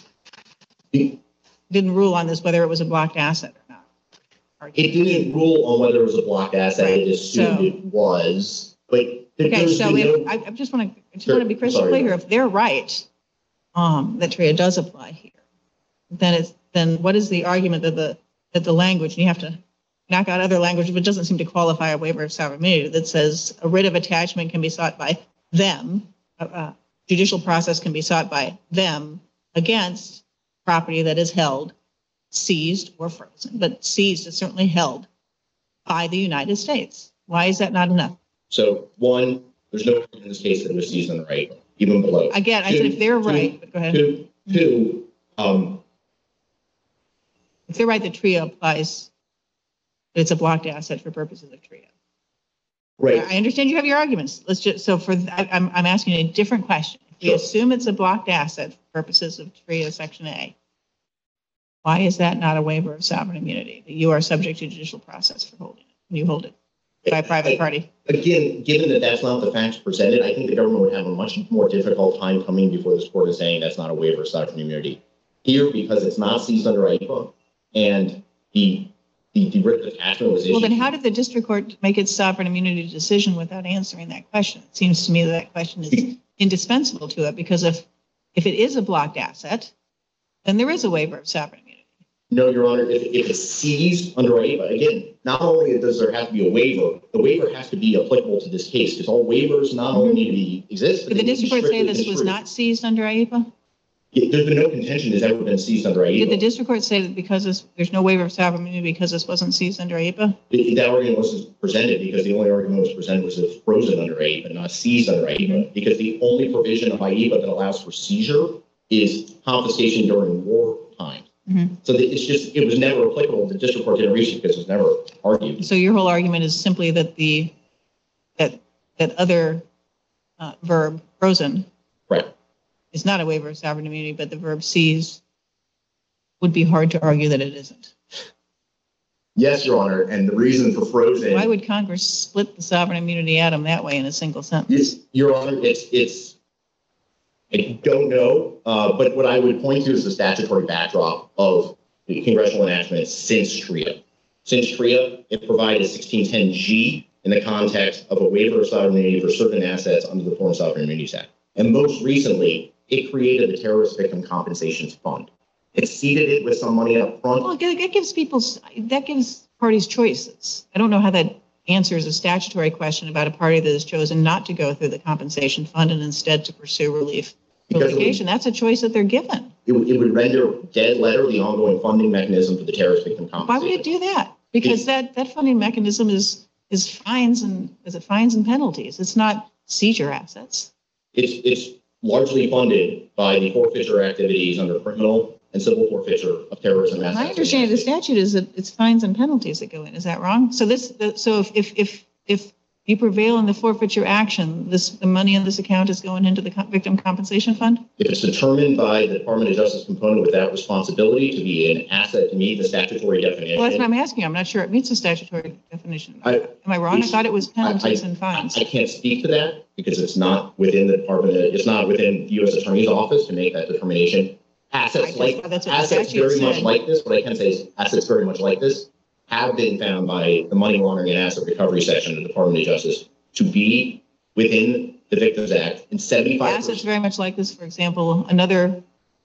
Didn't rule on this whether it was a blocked asset or not. It didn't rule on whether it was a blocked asset. Right. It assumed So- it was, but there- Okay, there's so been if, no- I, I just want to, I just Sure, want to be crystal sorry. clear here. If they're right, um, that TRIA does apply here, then it's, then what is the argument that the, that the language, and you have to knock out other language, but it doesn't seem to qualify a waiver of sovereign immunity that says a writ of attachment can be sought by them, uh, uh, judicial process can be sought by them against property that is held, seized or frozen, but seized is certainly held by the United States. Why is that not enough? So one, there's no in this case that it was seized on the right, even below. Again, I said if they're Two- right, but go ahead. Two, two, um, If they're right, the TRIA applies, it's a blocked asset for purposes of TRIA. right. I understand you have your arguments. Let's just, so for, I, I'm, I'm asking a different question. If we Sure. assume it's a blocked asset for purposes of TRIA Section A, why is that not a waiver of sovereign immunity? That you are subject to judicial process for holding it, when you hold it by a private party? Again, given that that's not the facts presented, I think the government would have a much more difficult time coming before this court and saying that's not a waiver of sovereign immunity. Here, because it's not seized under I E P A, and the the, the writ of attachment was issued. Well, then how did the district court make its sovereign immunity decision without answering that question? It seems to me that that question is indispensable to it, because if, if it is a blocked asset, then there is a waiver of sovereign immunity. No, Your Honor, if, if it's seized under A I P A, again, not only does there have to be a waiver, the waiver has to be applicable to this case, because all waivers not only need to be exist. Did the district court say this was not seized under A I P A? There's been no contention has ever been seized under A I P A. Did the district court say that because this, there's no waiver of sovereign immunity because this wasn't seized under A I P A? The- That argument wasn't presented because the only argument that was presented was it's frozen under A I P A, not seized under A I P A, because the only provision of A I P A that allows for seizure is confiscation during war time. Mhm. So the- it's just, it was never applicable. The district court didn't reach it because it was never argued. So your whole argument is simply that the, that, that other uh, verb, frozen, Right. is not a waiver of sovereign immunity, but the verb seized would be hard to argue that it isn't. Yes, Your Honor, and the reason for frozen. Why would Congress split the sovereign immunity atom that way in a single sentence? Yes, Your Honor, it's, it's, I don't know, uh, but what I would point to is the statutory backdrop of the congressional enactment since TRIA. Since TRIA, it provided sixteen ten G in the context of a waiver of sovereign immunity for certain assets under the Foreign Sovereign Immunities Act. And most recently, it created the Terrorist Victim Compensation Fund. It seeded it with some money up front. Well, that gives people, that gives parties choices. I don't know how that answers a statutory question about a party that has chosen not to go through the compensation fund and instead to pursue relief for Because it would- litigation. That's a choice that they're given. It would, it would render dead letter the ongoing funding mechanism for the Terrorist Victim Why Compensation. would it do that? Because that, that funding mechanism is, is fines and, is it fines and penalties? It's not seizure assets. It's, it's largely funded by the forfeiture activities under criminal and civil forfeiture of terrorism assets. My understanding of the statute is that it's fines and penalties that go in. Is that wrong? So this, so if, if, if, if you prevail in the forfeiture action, this, the money in this account is going into the co- victim compensation fund? If it's determined by the Department of Justice component with that responsibility to be an asset to meet the statutory definition. Well, that's what I'm asking you. I'm not sure it meets the statutory definition. I- Am I wrong? I thought it was penalties I- and fines. I can't speak to that because it's not within the Department, of, it's not within the U S Attorney's Office to make that determination. I Assets just like, thought that's what the assets statute very much said. like this, what I can say is assets very much like this have been found by the money laundering and asset recovery section of the Department of Justice to be within the Victims Act in seventy-five Assets percent. very much like this, for example, another,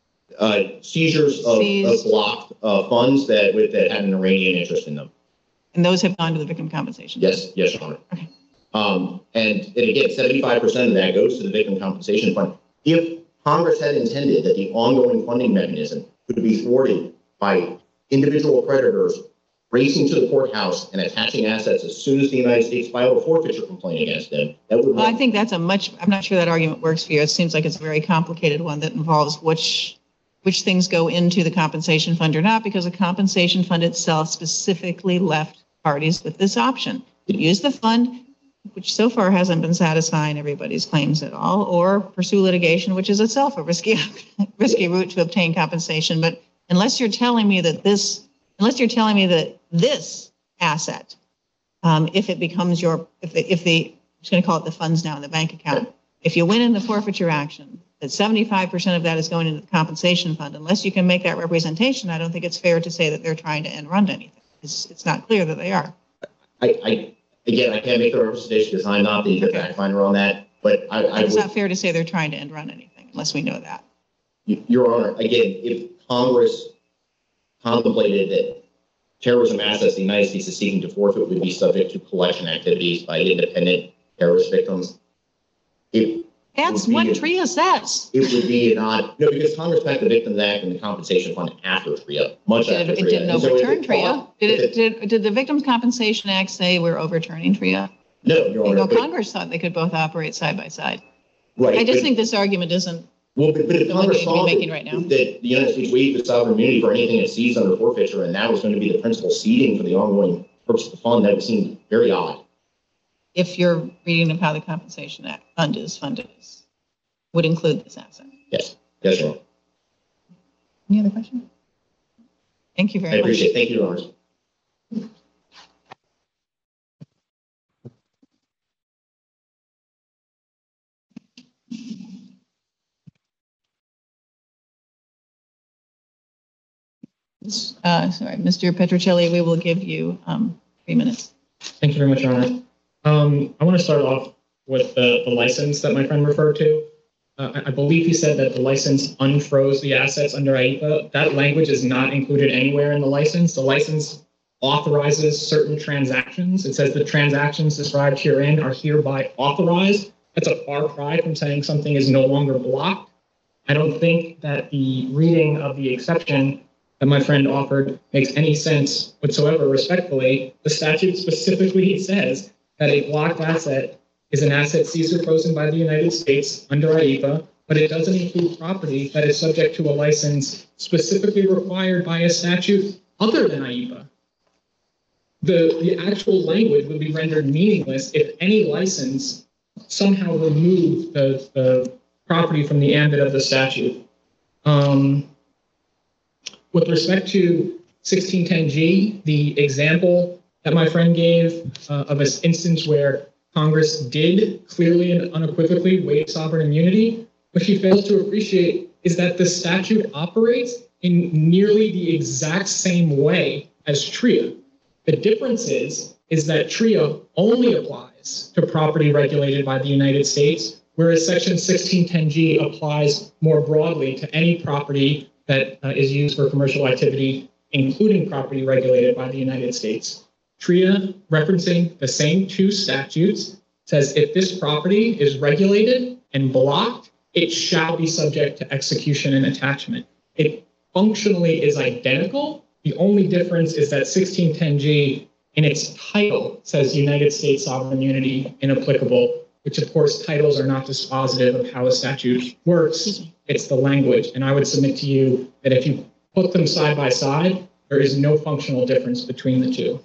Uh, seizures of, of Seized. blocked uh, funds that, with, that had an Iranian interest in them. and those have gone to the victim compensation. Yes, yes, Your Honor. Okay. Um, and, and again, seventy-five percent of that goes to the Victim Compensation Fund. If Congress had intended that the ongoing funding mechanism could be thwarted by individual creditors racing to the courthouse and attaching assets as soon as the United States filed a forfeiture complaint against them, that would. Well, I think that's a much, I'm not sure that argument works for you. It seems like it's a very complicated one that involves which, which things go into the compensation fund or not, because the compensation fund itself specifically left parties with this option. Use the fund, which so far hasn't been satisfying everybody's claims at all, or pursue litigation, which is itself a risky, risky route to obtain compensation. But unless you're telling me that this, unless you're telling me that this asset, um, if it becomes your, if the, if the, I'm just going to call it the funds now in the bank account, if you win in the forfeiture action, that seventy-five percent of that is going into the compensation fund, unless you can make that representation, I don't think it's fair to say that they're trying to end run anything. It's, it's not clear that they are. I, I, again, I can't make the representation because I'm not the Okay. fact finder on that, but I, I It's would. not fair to say they're trying to end run anything unless we know that. Your Honor, again, if Congress contemplated that terrorism assets the United States is seeking to forfeit would be subject to collection activities by independent terrorist victims, it, That's Would what be- TRIA says. it would be an odd, no, because Congress passed the Victims Act and the Compensation Fund after TRIA, much Did after it, it TRIA. didn't And so if overturn it TRIA. thought- Did if it, did, did the Victims Compensation Act say we're overturning TRIA? No, Your You Honor. know, but- Congress thought they could both operate side by side. Right. I just but- think this argument isn't, Well, but, but if the one Congress that you'd be saw making that, right now. that the United States waived its sovereign immunity for anything it seized under forfeiture, and that was going to be the principal seeding for the ongoing purpose of the fund, that would seem very odd. if your reading of how the compensation act fund is funded is, would include this asset. Yes, yes, Your Honor. Any other questions? Thank you I very much. appreciate it. Thank you, Your Honor. Uh, sorry, Mister Petrocelli, we will give you um, three minutes. Thank you very much, Your Honor. Um, I want to start off with the, the license that my friend referred to. Uh, I, I believe he said that the license unfroze the assets under I E P A. That language is not included anywhere in the license. The license authorizes certain transactions. It says the transactions described herein are hereby authorized. That's a far cry from saying something is no longer blocked. I don't think that the reading of the exception that my friend offered makes any sense whatsoever. Respectfully, the statute specifically says that a blocked asset is an asset seized or frozen by the United States under I E P A, but it doesn't include property that is subject to a license specifically required by a statute other than I E P A. The, the actual language would be rendered meaningless if any license somehow removed the, the property from the ambit of the statute. Um, with respect to sixteen ten G, the example that my friend gave uh, of an instance where Congress did clearly and unequivocally waive sovereign immunity, what she fails to appreciate is that the statute operates in nearly the exact same way as TRIA. The difference is, is that TRIA only applies to property regulated by the United States, whereas Section sixteen ten G applies more broadly to any property that uh, is used for commercial activity, including property regulated by the United States. TRIA, referencing the same two statutes, says if this property is regulated and blocked, it shall be subject to execution and attachment. It functionally is identical. The only difference is that sixteen ten G in its title says United States sovereign immunity inapplicable, which of course titles are not dispositive of how a statute works. It's the language. And I would submit to you that if you put them side by side, there is no functional difference between the two.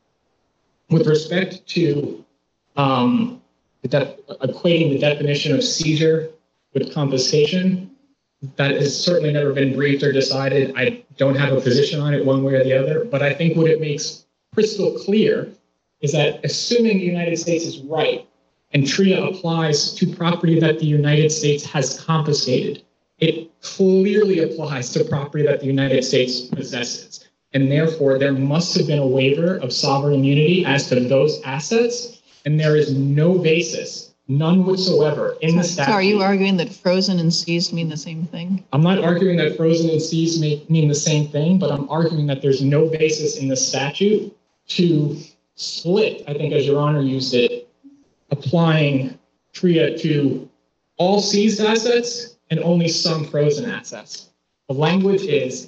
With respect to um, the de- equating the definition of seizure with confiscation, that has certainly never been briefed or decided. I don't have a position on it one way or the other, but I think what it makes crystal clear is that assuming the United States is right and TRIA applies to property that the United States has confiscated, it clearly applies to property that the United States possesses. And therefore, there must have been a waiver of sovereign immunity as to those assets, and there is no basis, none whatsoever, in the statute. So are you arguing that frozen and seized mean the same thing? I'm not arguing that frozen and seized may mean the same thing, but I'm arguing that there's no basis in the statute to split, I think as Your Honor used it, applying TRIA to all seized assets and only some frozen assets. The language is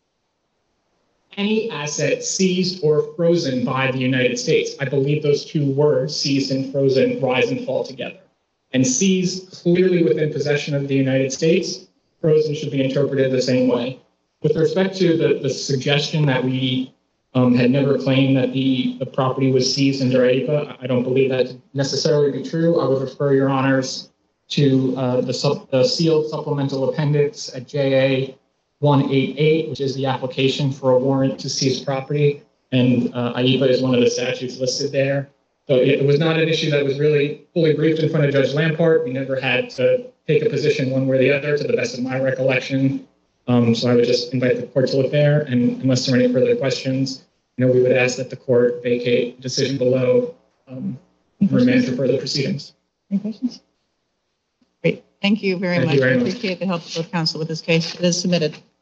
any asset seized or frozen by the United States. I believe those two words, seized and frozen, rise and fall together. And seized clearly within possession of the United States, frozen should be interpreted the same way. With respect to the, the suggestion that we um, had never claimed that the, the property was seized under I E P A, I don't believe that to necessarily be true. I would refer Your Honors to uh, the, sub, the sealed supplemental appendix at J A one eighty-eight, which is the application for a warrant to seize property. And uh, I E P A is one of the statutes listed there. So it, it was not an issue that was really fully briefed in front of Judge Lampart. We never had to take a position one way or the other, to the best of my recollection. Um, so I would just invite the court to look there. And unless there are any further questions, you know, we would ask that the court vacate the decision below, um, remand for further proceedings. Any questions? Great. Thank you very Thank much. you very I much. appreciate the help of counsel with this case. It is submitted.